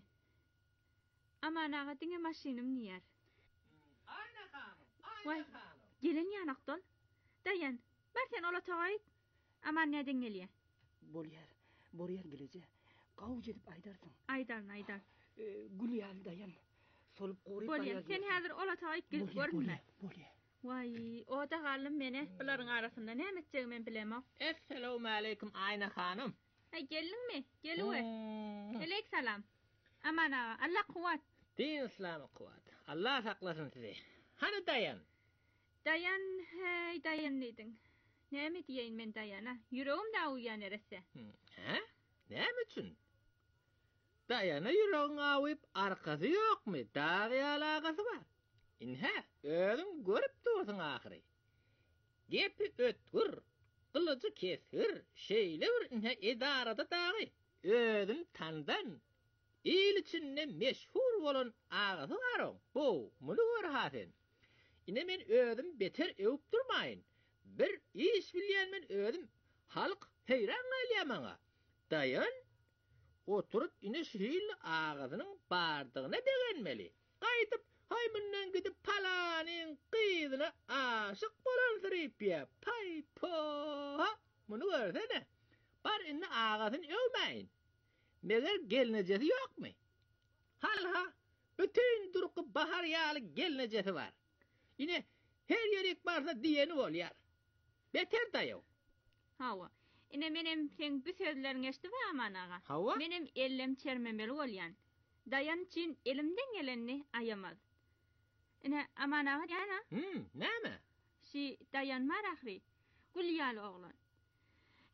Speaker 9: Aman ağa diňe maşynym niýer?
Speaker 7: Ayna hanım.
Speaker 9: Vay,
Speaker 7: Ayna hanım.
Speaker 9: gelin ýanakdan. Dayan. Bar sen ola taýyp. Aman näden gelýär?
Speaker 8: Bolýar. Bolýar gelece. Gaw jedip aýdarsyň.
Speaker 9: Aýdaryn aýdar.
Speaker 8: E, Gülýan dayan. Solup goryp
Speaker 9: Bolýar. Sen häzir ola taýyp gelip görünme.
Speaker 8: Bolýar.
Speaker 9: Vay, o da galym meni buların arasında näme etjegimi men bilemok.
Speaker 7: Assalamu alaykum Ayna hanım.
Speaker 9: Hay gelinmi? Gelüwe.
Speaker 7: Hmm.
Speaker 9: Aleyk salam. Aman ağa, Allah kuwat.
Speaker 7: Din İslam'ı kuvat. Allah saklasın sizi. Hani dayan?
Speaker 9: Dayan, hey dayan diýdiň. Näme diýeň men dayana? Yüregim da uýan erese.
Speaker 7: Hmm. Ha? Näme üçin? Dayana yüregiň awyp arkasy ýokmy? Dagy alagasy bar. Inha, özüm görüp dursun ahiri. Gepi ötkür, kılıcı kesir, şeyle bir inha idarada dağı. Özüm tandan, il içinde meşhur bolan ağası varım. Bu, bunu gör hasen. Ine men özüm beter ewip durmayın. Bir iş bilýän men özüm halk heyran galýar maňa. Dayan, oturup ine şeýle ağasynyň bardygyna degenmeli. Gaýdyp hay münden gidip palanyň gyzyna aşyk bolan Siripya. Pay po. Bunu görsene. Bar inni ağasyny öwmeýin. Meger gelnejesi ýokmy? Halha bütün durky bahar ýaly gelnejesi var. Ine her ýerek barsa diýeni bolýar. Beter daýaw.
Speaker 9: Hawa. Ine menem sen bu sözleriň eşitip aman ağa.
Speaker 7: Hawa?
Speaker 9: Menem ellem çermemeli bolýan. Dayan için elimden geleni ayamaz. Ine aman ağa yana.
Speaker 7: Hmm, näme?
Speaker 9: Şi dayan marahri. Gülýal oglan.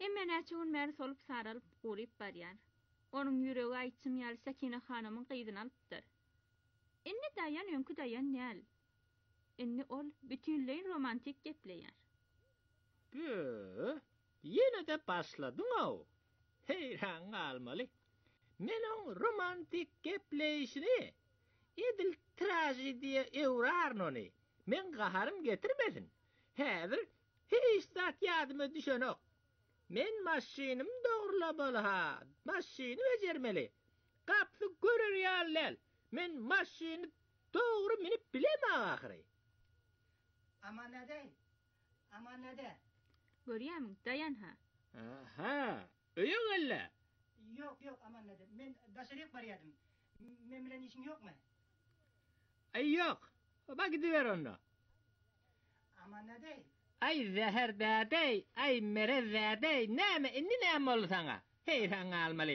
Speaker 9: Emme näçe gün meri solup saralyp guryp barýar. Onuň ýüregi aýtjym ýaly Sakine hanymyň gyzyny alypdyr. Inni dayan öňkü dayan näl? Inni ol bütünleý romantik gepleýär.
Speaker 7: Bö, ýene de başladyň aw. Heyran galmaly. Men on romantik gepleyişini edil trajediýa ewrarnony men gaharym getirmedin. Häzir hiç zat ýadyma düşenok. Men maşinim dogurlap bolha. Maşini bejermeli. Gaply görer ýalyl. Men maşini dogry minip bilemem ahyry.
Speaker 8: Aman näde? Aman näde?
Speaker 9: Görýärmi? Dayan ha.
Speaker 7: Aha, öýüň elle.
Speaker 8: Yok yok aman näde? Men daşaryk barýardym. Men bilen işin ýokmy?
Speaker 7: Ay yok. Bak gidiver onda.
Speaker 8: Aman näde?
Speaker 7: Ay zeherdädey, ay merezädey, näme inni näme bol saňa? Heyran almaly.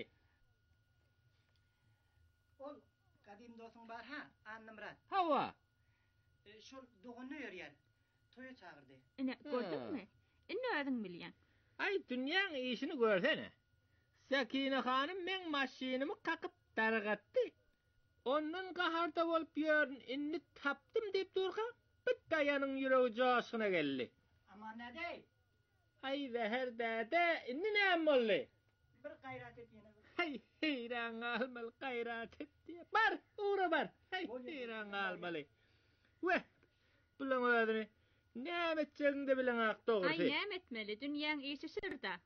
Speaker 8: Ol kadim dostum bar ha, Annymrat.
Speaker 7: Hawa.
Speaker 8: E, şol doguny ýörýär. Toýa çagyrdy.
Speaker 9: Ine gördüňmi? Inni ödüň bilýän.
Speaker 7: Ay dünýäň işini görsene. Sakine hanym men maşinimi kakyp dargatdy. Ondan gaharda bolup ýörün inni tapdym diýip durga, bir daýanyň ýüregi joşgyna geldi.
Speaker 8: Aman näde?
Speaker 7: Ay zeherdäde inni näme boldy?
Speaker 8: Bir gaýrat et ýene.
Speaker 7: Hay heyran almal gayrat etdi. Bar, uğra bar. Hay heyran almaly. Weh, bilen ödüni. Näme etjeginde bilen ak dogry.
Speaker 9: Ay näme etmeli? Dünýäň işi sırda.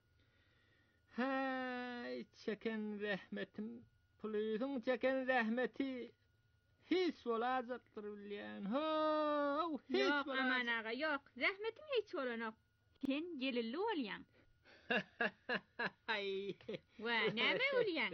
Speaker 7: Hay, çeken rahmetim, pulüýüň çeken rahmeti hiç bolajakdyr bilýän. Ho, hiç
Speaker 9: Yok
Speaker 7: bolajak.
Speaker 9: aman ağa, yok. Rahmetim hiç bolanok. Sen gelilli bolýan.
Speaker 7: Ay.
Speaker 9: Wa näme bolýan?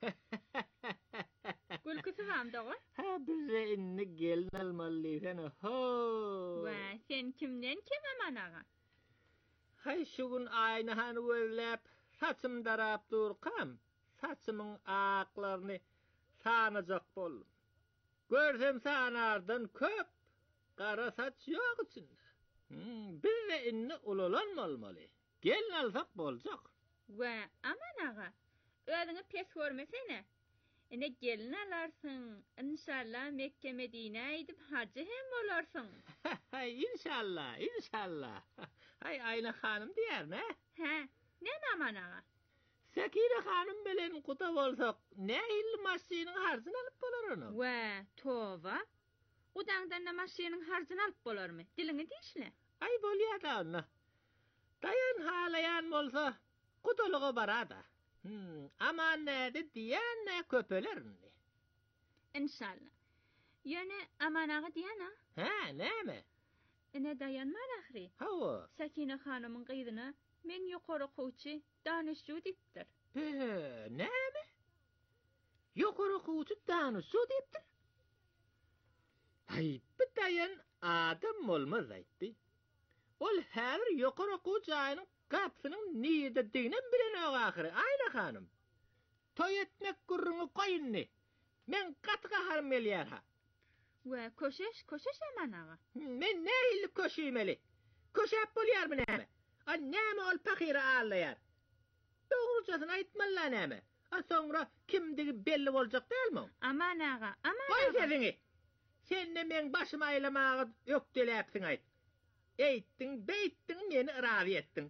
Speaker 9: Gülküsü vam dogry?
Speaker 7: Ha, bize inni gelin almalysan. Ho.
Speaker 9: Wa sen kimden kim aman ağa?
Speaker 7: Hay şu gün ayna hany gözläp, saçym darap durkam. Saçymyň aklaryny sanajak boldum. Görsem sanardan köp, kara saç ýok içinde. Hmm, bize inni ulalanmaly. Gelin alsak boljak.
Speaker 9: Wa aman ağa, ödüňi pes görmesene. Ene gelin alarsın, inşallah Mekke Medine edip hacı hem bolarsyň.
Speaker 7: Hay inşallah, inşallah. Hay ayna hanım diýär ne?
Speaker 9: Ha, näme aman ağa?
Speaker 7: Sakine hanım bilen kuta bolsak, ne il maşynyň harjyny alyp bolar onu?
Speaker 9: Wa, towa. Udaňdan da maşynyň harjyny alyp bolarmy? Dilini diýişle.
Speaker 7: Ay bolýar da onu. Dayan halayan bolsa, kutalygy barada. Hmm, aman näde diýän ne köpelerni.
Speaker 9: İnşallah. Ýöne aman ağa diýän ha?
Speaker 7: Ha, näme?
Speaker 9: Ene dayanmar ahri.
Speaker 7: Hawa.
Speaker 9: Sakine hanymyň gyzyna men ýokary gowçy danışjy diýipdir.
Speaker 7: He, näme? Ýokary gowçy danışjy diýipdir. Ay, bir dayan adam bolmaz aýtdy. Ol häzir ýokary gowçynyň kapsynyň niýede diýinen bilen ahyry. Ayna hanım. Toy etmek gurruňy goýunny. Men gatga harym elýär ha.
Speaker 9: Wa köşeş, köşeş aman ağa.
Speaker 7: Men nähili köşeýmeli? Köşäp bolýarmy näme? A näme ol pahyra allaýar? Dogruçasyny aýtmalla näme? A soňra kimdigi belli boljak dälmi?
Speaker 9: Aman ağa, aman
Speaker 7: Goý
Speaker 9: ağa.
Speaker 7: sesiňi. Sen de men başymy aýlamagy ökdeläpsiň aýt. Eýtdiň, beýtdiň, meni irazy etdiň.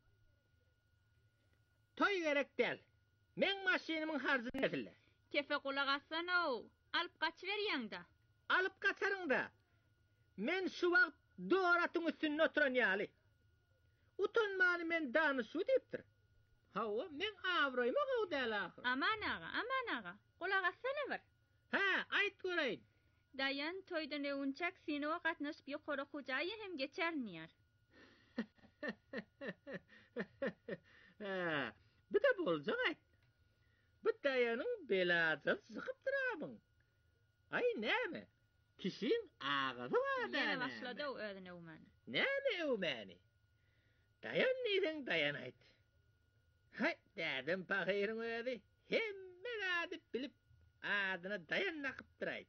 Speaker 7: Toy gerek däl. Men maşinymyň harjyny etille.
Speaker 9: Kefe kulak assan o. Alıp kaçıverýän da.
Speaker 7: Alyp kaçaryň da. Men şu wagt doratyň üstüne oturan ýaly. Utanmany men danışy diýipdir. Hawa, men awraýma gowdäl ahyr.
Speaker 9: Aman ağa, aman ağa. Kulak assana bir.
Speaker 7: Ha, aýt göreýin.
Speaker 9: Dayan toydan öwünçak seni o gatnaşyp ýokary hujaýy hem geçernýär.
Speaker 7: Ha, bir de boljak aýt. Bu daýanyň belada sykyp durabyn. Ay näme? Kişiň agazy bar da.
Speaker 9: Ýene başlady o ödüne uman.
Speaker 7: Näme öwmäni? Dayan niýeň dayan aýt. Hay, dädim pahyryň özi. Hemme gady bilip adyna dayan nakyp duraýt.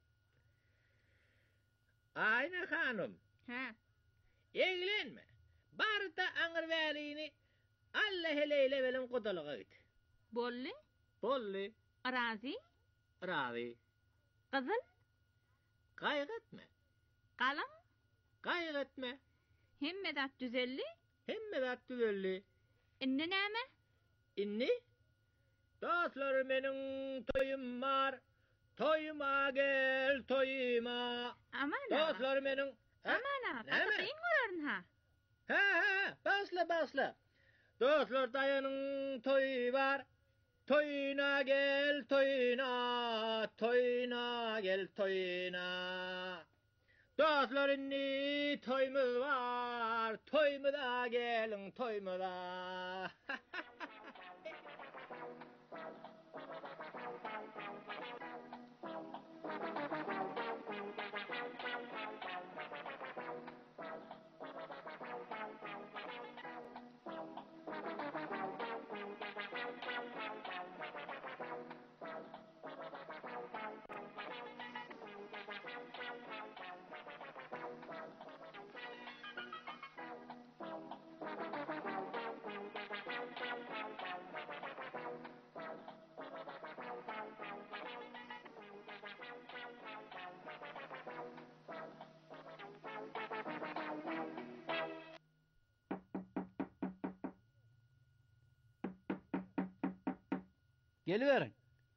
Speaker 7: Ayna hanım.
Speaker 9: Ha.
Speaker 7: Eglenme. Barda aňyr wälini Allah hele velem kodalığa git.
Speaker 9: Bolli?
Speaker 7: Bolli.
Speaker 9: Arazi?
Speaker 7: Razi.
Speaker 9: Kızıl?
Speaker 7: Kaygıtme.
Speaker 9: Kalın?
Speaker 7: Kaygıtme.
Speaker 9: Himmedat düzelli?
Speaker 7: Himmedat düzelli.
Speaker 9: İnni näme?
Speaker 7: İnni? Dostlar benim toyum var. Toyuma gel toyuma.
Speaker 9: Aman
Speaker 7: Dostlar benim.
Speaker 9: Aman ağa.
Speaker 7: Näme?
Speaker 9: Katayın görün ha.
Speaker 7: Ha ha. Basla basla. Dostlar dayanın toyu var. Toyuna gel toyuna. Toyuna gel toyuna. Dostlar inni toymuz var. Toymuda gelin toymuda.
Speaker 10: Geliverin.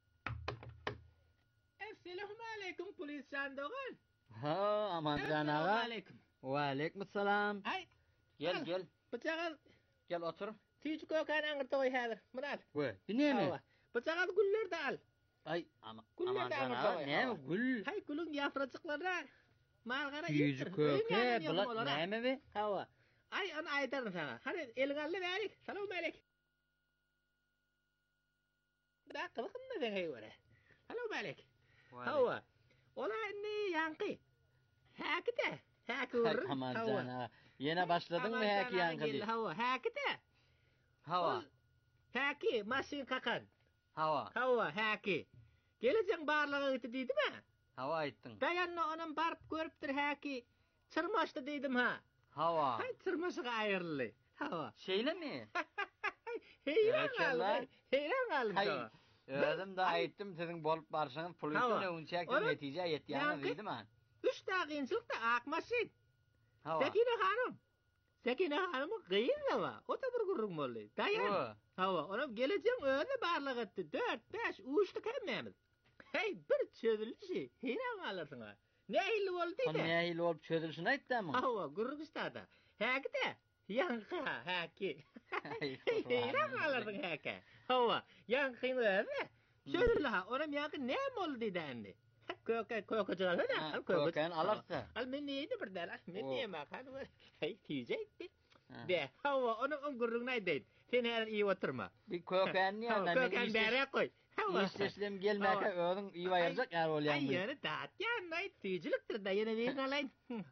Speaker 7: Esselamu aleyküm polis sandığı.
Speaker 10: Ha, aman can
Speaker 7: Esselamu
Speaker 10: ağa.
Speaker 7: aleyküm.
Speaker 10: Ve aleykümselam.
Speaker 7: Ay.
Speaker 10: Gel gel.
Speaker 7: Bıçağı
Speaker 10: Gel otur.
Speaker 7: tiç kokan angırta koy hadır. Bunu al.
Speaker 10: Ve dinleme.
Speaker 7: Bıçağı güller de al.
Speaker 10: Ay ama
Speaker 7: Güller
Speaker 10: aman
Speaker 7: de
Speaker 10: can
Speaker 7: angırta
Speaker 10: ağa.
Speaker 7: koy.
Speaker 10: Ne mi gül?
Speaker 7: Hay gülün yapracıkları. Malgara
Speaker 10: Yüzü köke. Bulat ne mi be?
Speaker 7: Hava. Ay onu aytarım sana. Hadi elgalle verik. Selamu aleyküm. Da kılıkın da sen heyvere. Selamu aleyküm. Hava. Ola inni yankı. Hakite. Hakı vurur.
Speaker 10: Aman can ağa. Yine başladın mı haki yankı diye?
Speaker 7: Hava. Hakite.
Speaker 10: Hava.
Speaker 7: Haki. Masin kakan.
Speaker 10: Hava.
Speaker 7: Hava. Haki. Geleceksin barlağa gitti deydi mi?
Speaker 10: Hava ayttın.
Speaker 7: Dayanla onun barıp görüptür haki. Çırmaştı deydim ha.
Speaker 10: Hava.
Speaker 7: Hay çırmaşıga ayrılı. Hava.
Speaker 10: Şeyle mi?
Speaker 7: Heyran
Speaker 10: Maşallah.
Speaker 7: kaldı. Heyran kaldı.
Speaker 10: Hay.
Speaker 7: sana.
Speaker 10: Öğredim da ayttım sizin bolup barışınız polisin
Speaker 7: Hava.
Speaker 10: övünçekten
Speaker 7: Oğlum,
Speaker 10: netice yetti yani
Speaker 7: yankı.
Speaker 10: değil mi?
Speaker 7: Üç dakincılık da akmasın.
Speaker 10: Hava.
Speaker 7: Sekine hanım. Sekine hanımın kıyın da var. O da bir gurrun oldu. Dayan.
Speaker 10: O.
Speaker 7: Hava. Ona geleceğim öyle barlık etti. Dört, beş, uçtuk hemmemiz. Hey bir çözülüşü. Heyran kalırsın ha. Ne hilli oldu
Speaker 10: O
Speaker 7: de.
Speaker 10: ne hile olup çözülüşünü ayttı mı?
Speaker 7: Hava gurruk istada. Haki de. Yankı ha. Haki.
Speaker 10: Ay,
Speaker 7: Heyran kalırsın haki. Hava. Yankıyın öyle. Çözülü ha. Onun yankı ne mi oldu dedi anne. Köke köke çağırdı da.
Speaker 10: Ha,
Speaker 7: Al köke.
Speaker 10: köken alırsa.
Speaker 7: Al men neydi bir del. Men
Speaker 10: O.
Speaker 7: niye bak. Hey tiyecekti.
Speaker 10: Ha.
Speaker 7: De. Hava onun on gurruk neydi. Sen her iyi oturma.
Speaker 10: Bir köken niye?
Speaker 7: Hava köken bere koy. Hava.
Speaker 10: İsteşlem gelmeke öğün iyi ayıracak yer ol
Speaker 7: Ay
Speaker 10: yani.
Speaker 7: yani dağıt ya nay tiyiciliktir da yine verin alayım.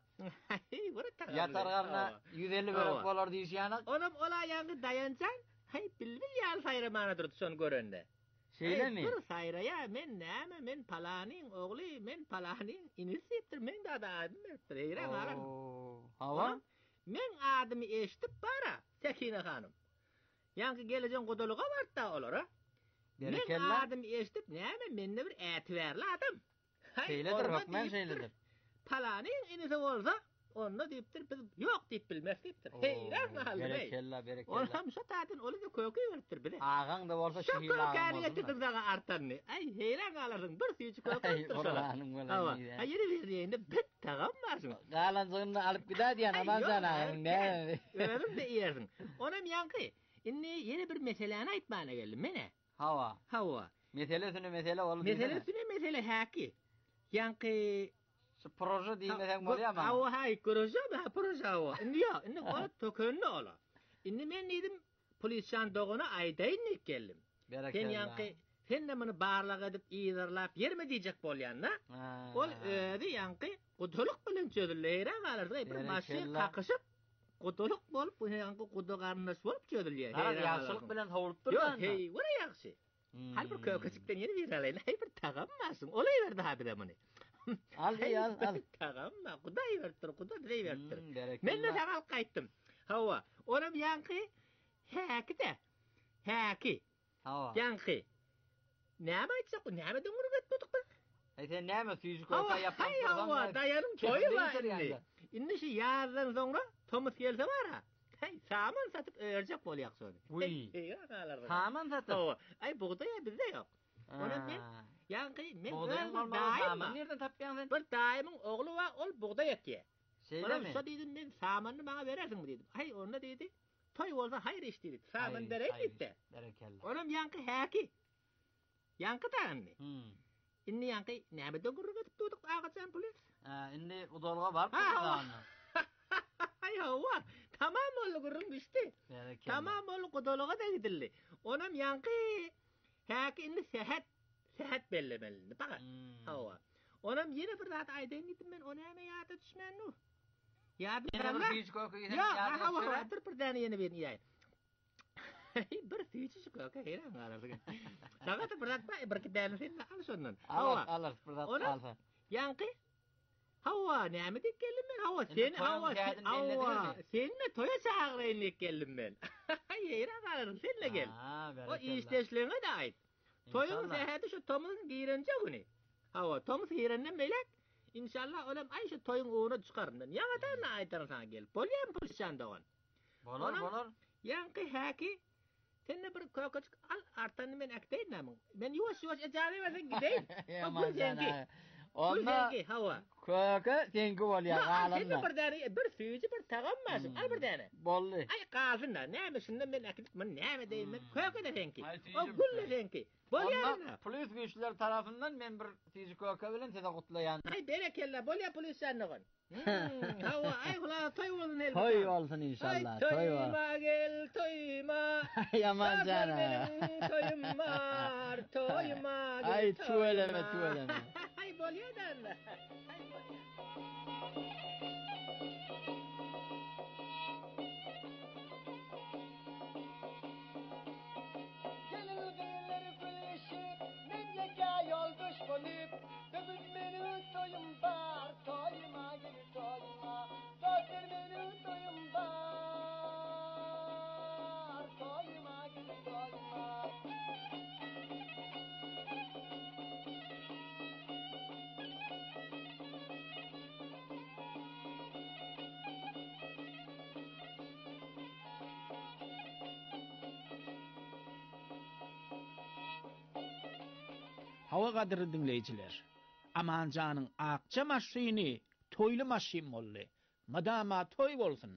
Speaker 7: Ay vura tağı.
Speaker 10: Yatar karna yüz elli
Speaker 7: Hava.
Speaker 10: börek bolar diyiş yani.
Speaker 7: Onum ola yankı dayancan. Hay bilbil yal sayramana durdu son göründe.
Speaker 10: Şeyle
Speaker 7: Hey,
Speaker 10: mi?
Speaker 7: Bir sayraya men näme men palanin oğlu men palanin inisiptir men da da adım ettir. Eyran alan.
Speaker 10: Oo, Hava?
Speaker 7: Men adımı eşitip bara Sekine hanım. Yankı geleceğin kodoluğa var da olur ha. Men
Speaker 10: Berekella.
Speaker 7: adımı eşitip näme menne bir etiverli adam. Hay,
Speaker 10: Şeyledir,
Speaker 7: orada
Speaker 10: hükmen
Speaker 7: deyiptir,
Speaker 10: şeyledir.
Speaker 7: Palanin inisi olsa onu deyiptir biz yok deyip bilmez deyiptir. Heyran alan.
Speaker 10: Berekella, berekella.
Speaker 7: Olam şu taatın onu da kökü veriptir bile.
Speaker 10: Ağan da olsa
Speaker 7: Şu
Speaker 10: şehir ağam
Speaker 7: kökeni
Speaker 10: oldu
Speaker 7: getirdin
Speaker 10: mu?
Speaker 7: sana artanını. Ay heyran kalırsın. Bir suyucu kökü
Speaker 10: Ay,
Speaker 7: ettir
Speaker 10: oralanın
Speaker 7: sana.
Speaker 10: böyle
Speaker 7: Ama
Speaker 10: iyi de.
Speaker 7: hayır verdiğinde bit tağınmazsın.
Speaker 10: Kalancığını alıp gider diyen aman
Speaker 7: yok,
Speaker 10: sana.
Speaker 7: hayır,
Speaker 10: Ne?
Speaker 7: Öğrenim de yersin. Onam yankı. Inni yeni bir meseleni aytmana geldim. Mene?
Speaker 10: Hava.
Speaker 7: Hava.
Speaker 10: Meselesini mesele oldu değil mi?
Speaker 7: Meselesine mesele haki. Yankı.
Speaker 10: Şu proje değil mi sen oluyor ama?
Speaker 7: Hava hay proje mi? Ha proje hava. Inni yok. Inni o tokönlü ola. Inni men dedim polisan doğuna aydayın geldim. Sen
Speaker 10: Berekella.
Speaker 7: yankı. Sen de bunu bağırlak edip iyidirlap yerme diyecek bol yanına.
Speaker 10: Ha.
Speaker 7: Ol ödi yankı. Kudoluk bilen çözülü. Heyran kalırdı. Bir maşin
Speaker 10: Berekella.
Speaker 7: kakışıp. Kudoluk bolup bu yankı kudu karnına bolup çözülüyor.
Speaker 10: Ha, yaşlılık bilen hovulttur
Speaker 7: Yok
Speaker 10: da.
Speaker 7: hey vura yakşı.
Speaker 10: Hmm.
Speaker 7: Halbuki kökücükten yeni bir alayla. Hay bir tağınmasın. Olayıverdi ha bir de bunu.
Speaker 10: Al hey al al.
Speaker 7: Tağınma. Kudayıvertir. Kuda direyvertir.
Speaker 10: Hmm, berekella.
Speaker 7: Men de sana kayttım. Hava. Onam yankı. häki de. Häki.
Speaker 10: Hawa.
Speaker 7: Yankı. Näme aýtsak, näme döňür getmedik mi?
Speaker 10: Aýsa näme fizik oka yapmak
Speaker 7: Hay hawa, dayanım toyu var indi. Indi şu ýazdan soňra Thomas gelse bara. Hay, saman satyp örjek bolýak şonu.
Speaker 10: Uy.
Speaker 7: Hey,
Speaker 10: saman satyp.
Speaker 7: Hawa, ay buğday bizde ýok. Ona men yankı men
Speaker 10: saman nerden tapýan sen?
Speaker 7: Bir daýymyň ogly var, ol buğday ekýär.
Speaker 10: Şeýle mi?
Speaker 7: Şo diýdim men samanyny maňa berersiň mi diýdim. Hay, onda diýdi. Toy bolsa hayır iş diýdi. Saman derek diýdi.
Speaker 10: Berekella.
Speaker 7: Onam yankı häki. Yankı taňny.
Speaker 10: Hmm.
Speaker 7: Inni yankı näme döňür getip durduk agaçan polis.
Speaker 10: Ha, indi udalga bar mı?
Speaker 7: Hay hawa. Tamam ol gurun düştü. Tamam ol kudalaga da gidildi. Onam yankı häki indi sehat sehat bellemeli. Bak. Hawa. Onam yine bir zat aýdyn diýdim men ona näme ýata düşmän nu. Ýa bir
Speaker 10: fizik oka ýa.
Speaker 7: Ya hawa dur bir däne ýene berin ýa. Bir fizik oka heran galardyk. Sagat bir zat bir kidäne sen al şondan.
Speaker 10: Hawa alar bir zat alsa.
Speaker 7: Yankı hawa näme diýip geldim men hawa sen hawa hawa senle toya çağırayın geldim ben. Heran galardyk senle gel. O işleşlerine de aýt. Toyun sehati şu Tom'un giýerençe güni. Hawa Tom giýerenden melek. İnşallah olam ay şu toyun uğuna çıkarından. Ýa-da aýtaryn sana gel. Bolýan pulşan dogan.
Speaker 10: Bolar bolar.
Speaker 7: Yankı häki senne bir kököçük al artan men aktaýdym. Men ýuwaş ýuwaş ejary bersen gideýin.
Speaker 10: Ýa-man sana. Onda
Speaker 7: hawa.
Speaker 10: Köke senki bolýar galanna.
Speaker 7: Sen bir däne bir süýji bir tagammasyn. Al bir däne.
Speaker 10: Bolly.
Speaker 7: Ay gazyna näme şunda men akdyk men näme diýim men köke de senki. O gülle senki. Bolýar.
Speaker 10: Polis güýçler tarapyndan men bir fizik oka bilen tede gutlaýan.
Speaker 7: Ay berekella bolýar polis şanlygyň. Hawa ay gula toy bolsun elbet.
Speaker 10: Toy bolsun inşallah. Toy bol.
Speaker 7: Toyma gel toyma.
Speaker 10: Yaman jana.
Speaker 7: Toyum var toyma gel.
Speaker 10: Ay tuveleme tuveleme.
Speaker 7: Ay bolýar da.
Speaker 11: Bolup, döbün meni toyum bar, toyuma gel toyuma, döbün meni toyum bar, toyuma gel toyuma.
Speaker 7: Hawa gadry dinleýijiler. Amanjanyň akça maşyny toýly maşyn boldy. Madama toy bolsun.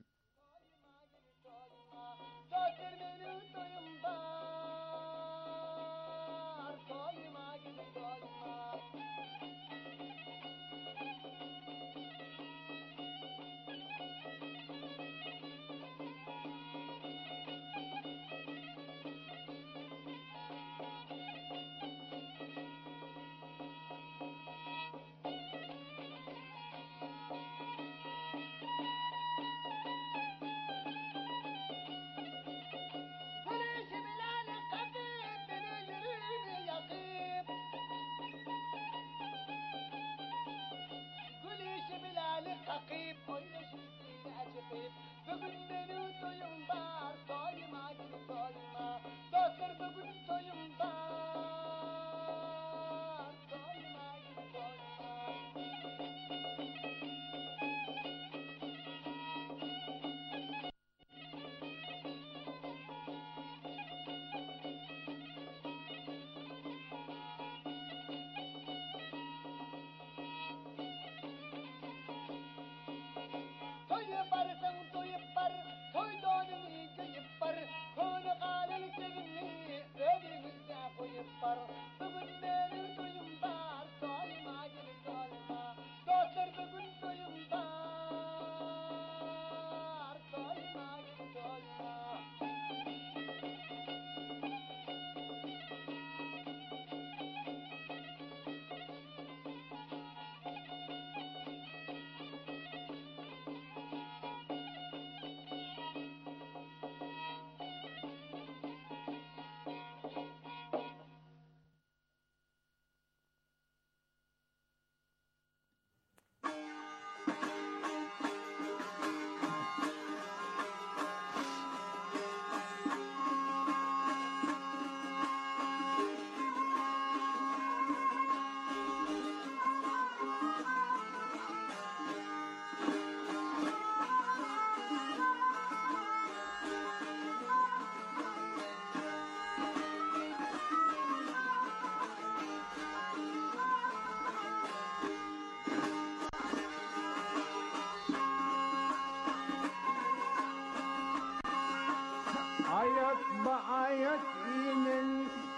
Speaker 7: Akip oynaşıp acıkıp bugün benim toyum var toyuma gel toyuma doktor bugün toyum var toyuma gel toyuma. Toyup barsan toyup bar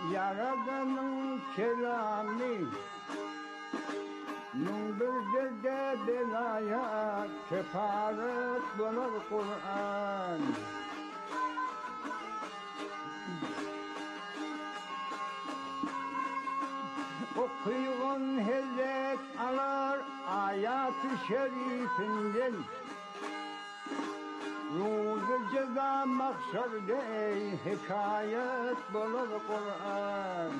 Speaker 11: Yaradanın kelami Nundur de belaya kefaret bulur Kur'an Okuyun hezet alar ayat-ı şerifinden Ruzu ceza mahşer dey hikayet bulur Kur'an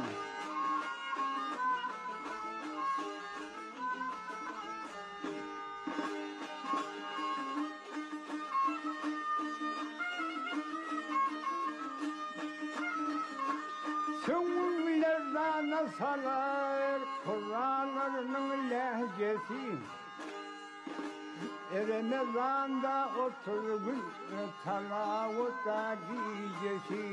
Speaker 11: Süngülerden salar Kur'an'ın lehçesi Ramazan'da otuz gün talavutta gecesi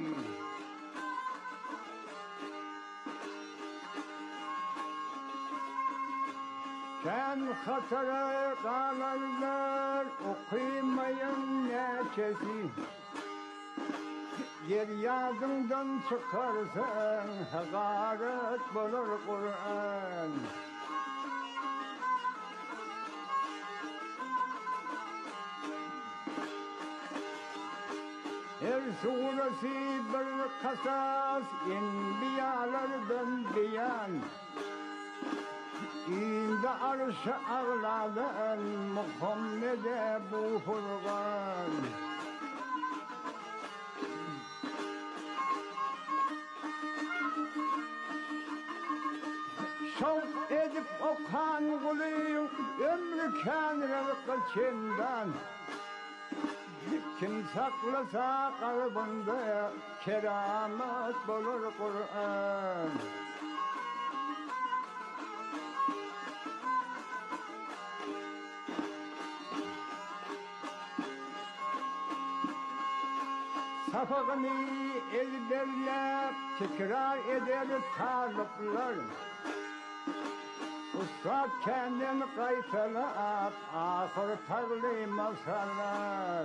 Speaker 11: Sen hatırı kalırlar okumayın neçesi Yer yadından çıkarsan hakaret bulur Kur'an Her suresi bir kasas enbiyalardan beyan İndi arş-ı ağladan Muhammed'e bu Furkan Şevk edip okan kuluyum ömrü kânrel kılçından Kim saklasa kalbinde keramet bulur Kur'an Safakını ezberlep tekrar eder talipler Ustad kendini kaytalap ahır tagli masallar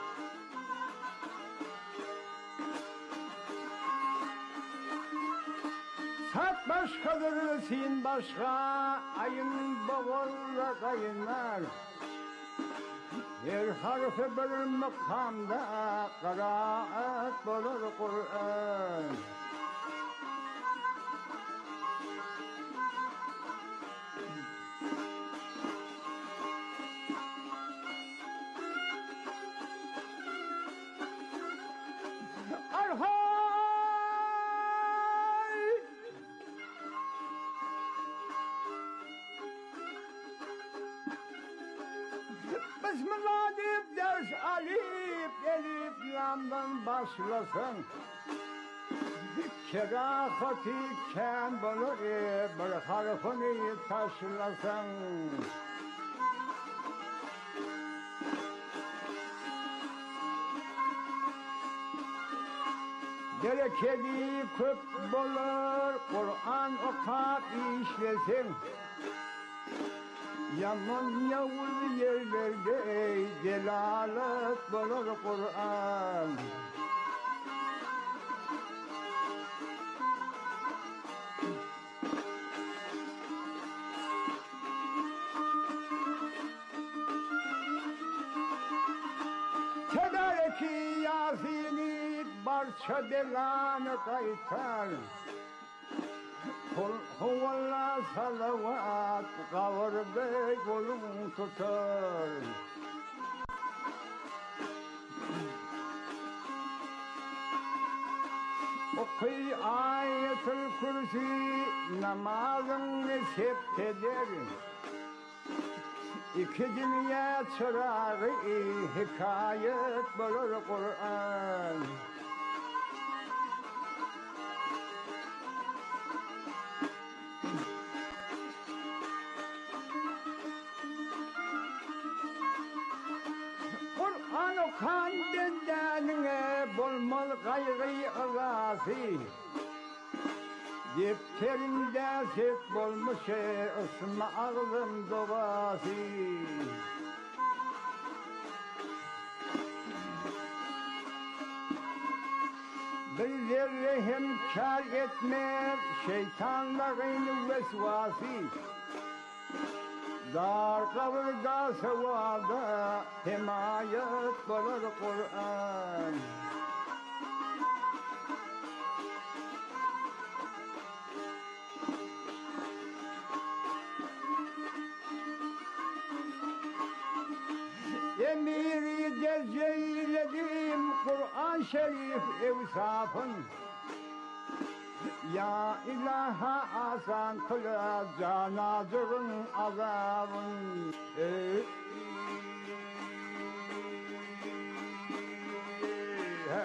Speaker 11: Sat başkadır sin başka ayın boğulla kayınlar Her harfi bir makamda kıraat bulur Kur'an Bismillah deyip ders alip elif lamdan başlasın Kerahati ken bulur bir harfini taşlasın Berekeli köp bulur Kur'an okap işlesin Yaman yavuz yerlerde celalet bulur Kur'an Tedareki Yasin'i barça delanı kaytar Kul huvallah salavat kavur bey kolum tutar Okuy ayet-ül kürsi namazını sept eder İki dünya çırağı hikayet bulur Kur'an Kur'an okan bendenine bulmal gayrı ılası Defterinde set bulmuş ısma ağlım doğası Bir zerre hem kar etmez şeytanların vesvasi. Dar kavurda sevada himayet bulur Kur'an. Emiri gezeyledim Kur'an Şerif evsafın. Ya ilaha asan kıla canazırın azabın. Ey, he.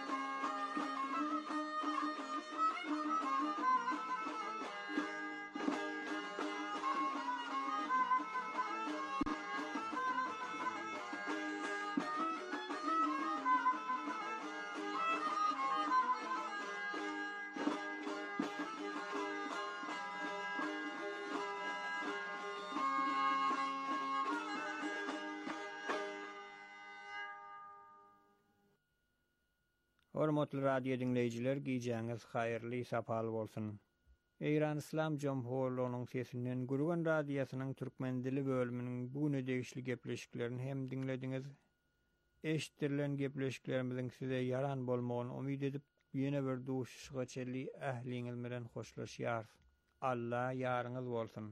Speaker 4: Hormatly radio dinleyijiler, giýjäňiz haýyrly, sapaly bolsun. Eýran Islam Jomhurlygynyň sesinden Gurgan radiosynyň türkmen dili bölüminiň bugüne degişli gepleşiklerini hem dinlediňiz. Eşitdirilen gepleşiklerimiziň size yaran bolmagyny umyt edip, ýene bir duşuşga çelli ähliňiz bilen hoşlaşýar. Allah ýaryňyz bolsun.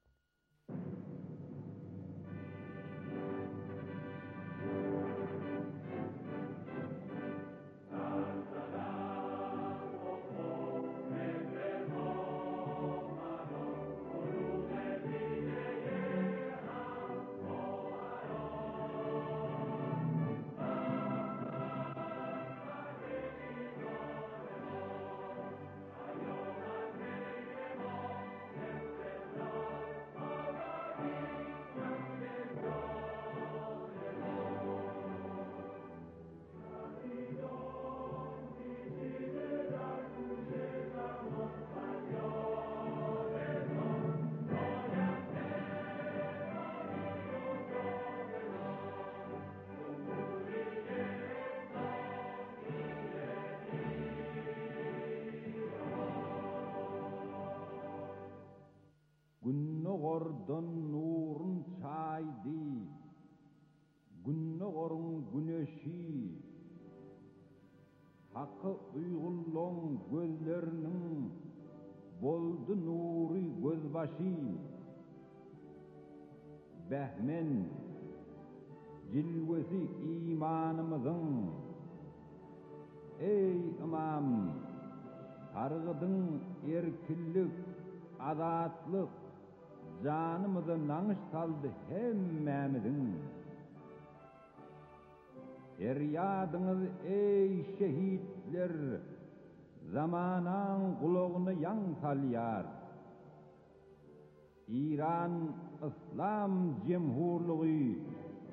Speaker 11: Günnogordan nurun çaydi, günnogorun güneşi, hakkı uygulluğun gözlerinin boldu nuri gözbaşı. Behmen, cilvesi imanımızın, ey imam, targıdın erkillik, azatlık, canımızı nanış saldı hemmemizin. Feryadınız ey şehitler, zamanan kulağını yan salyar. İran İslam Cemhurluğu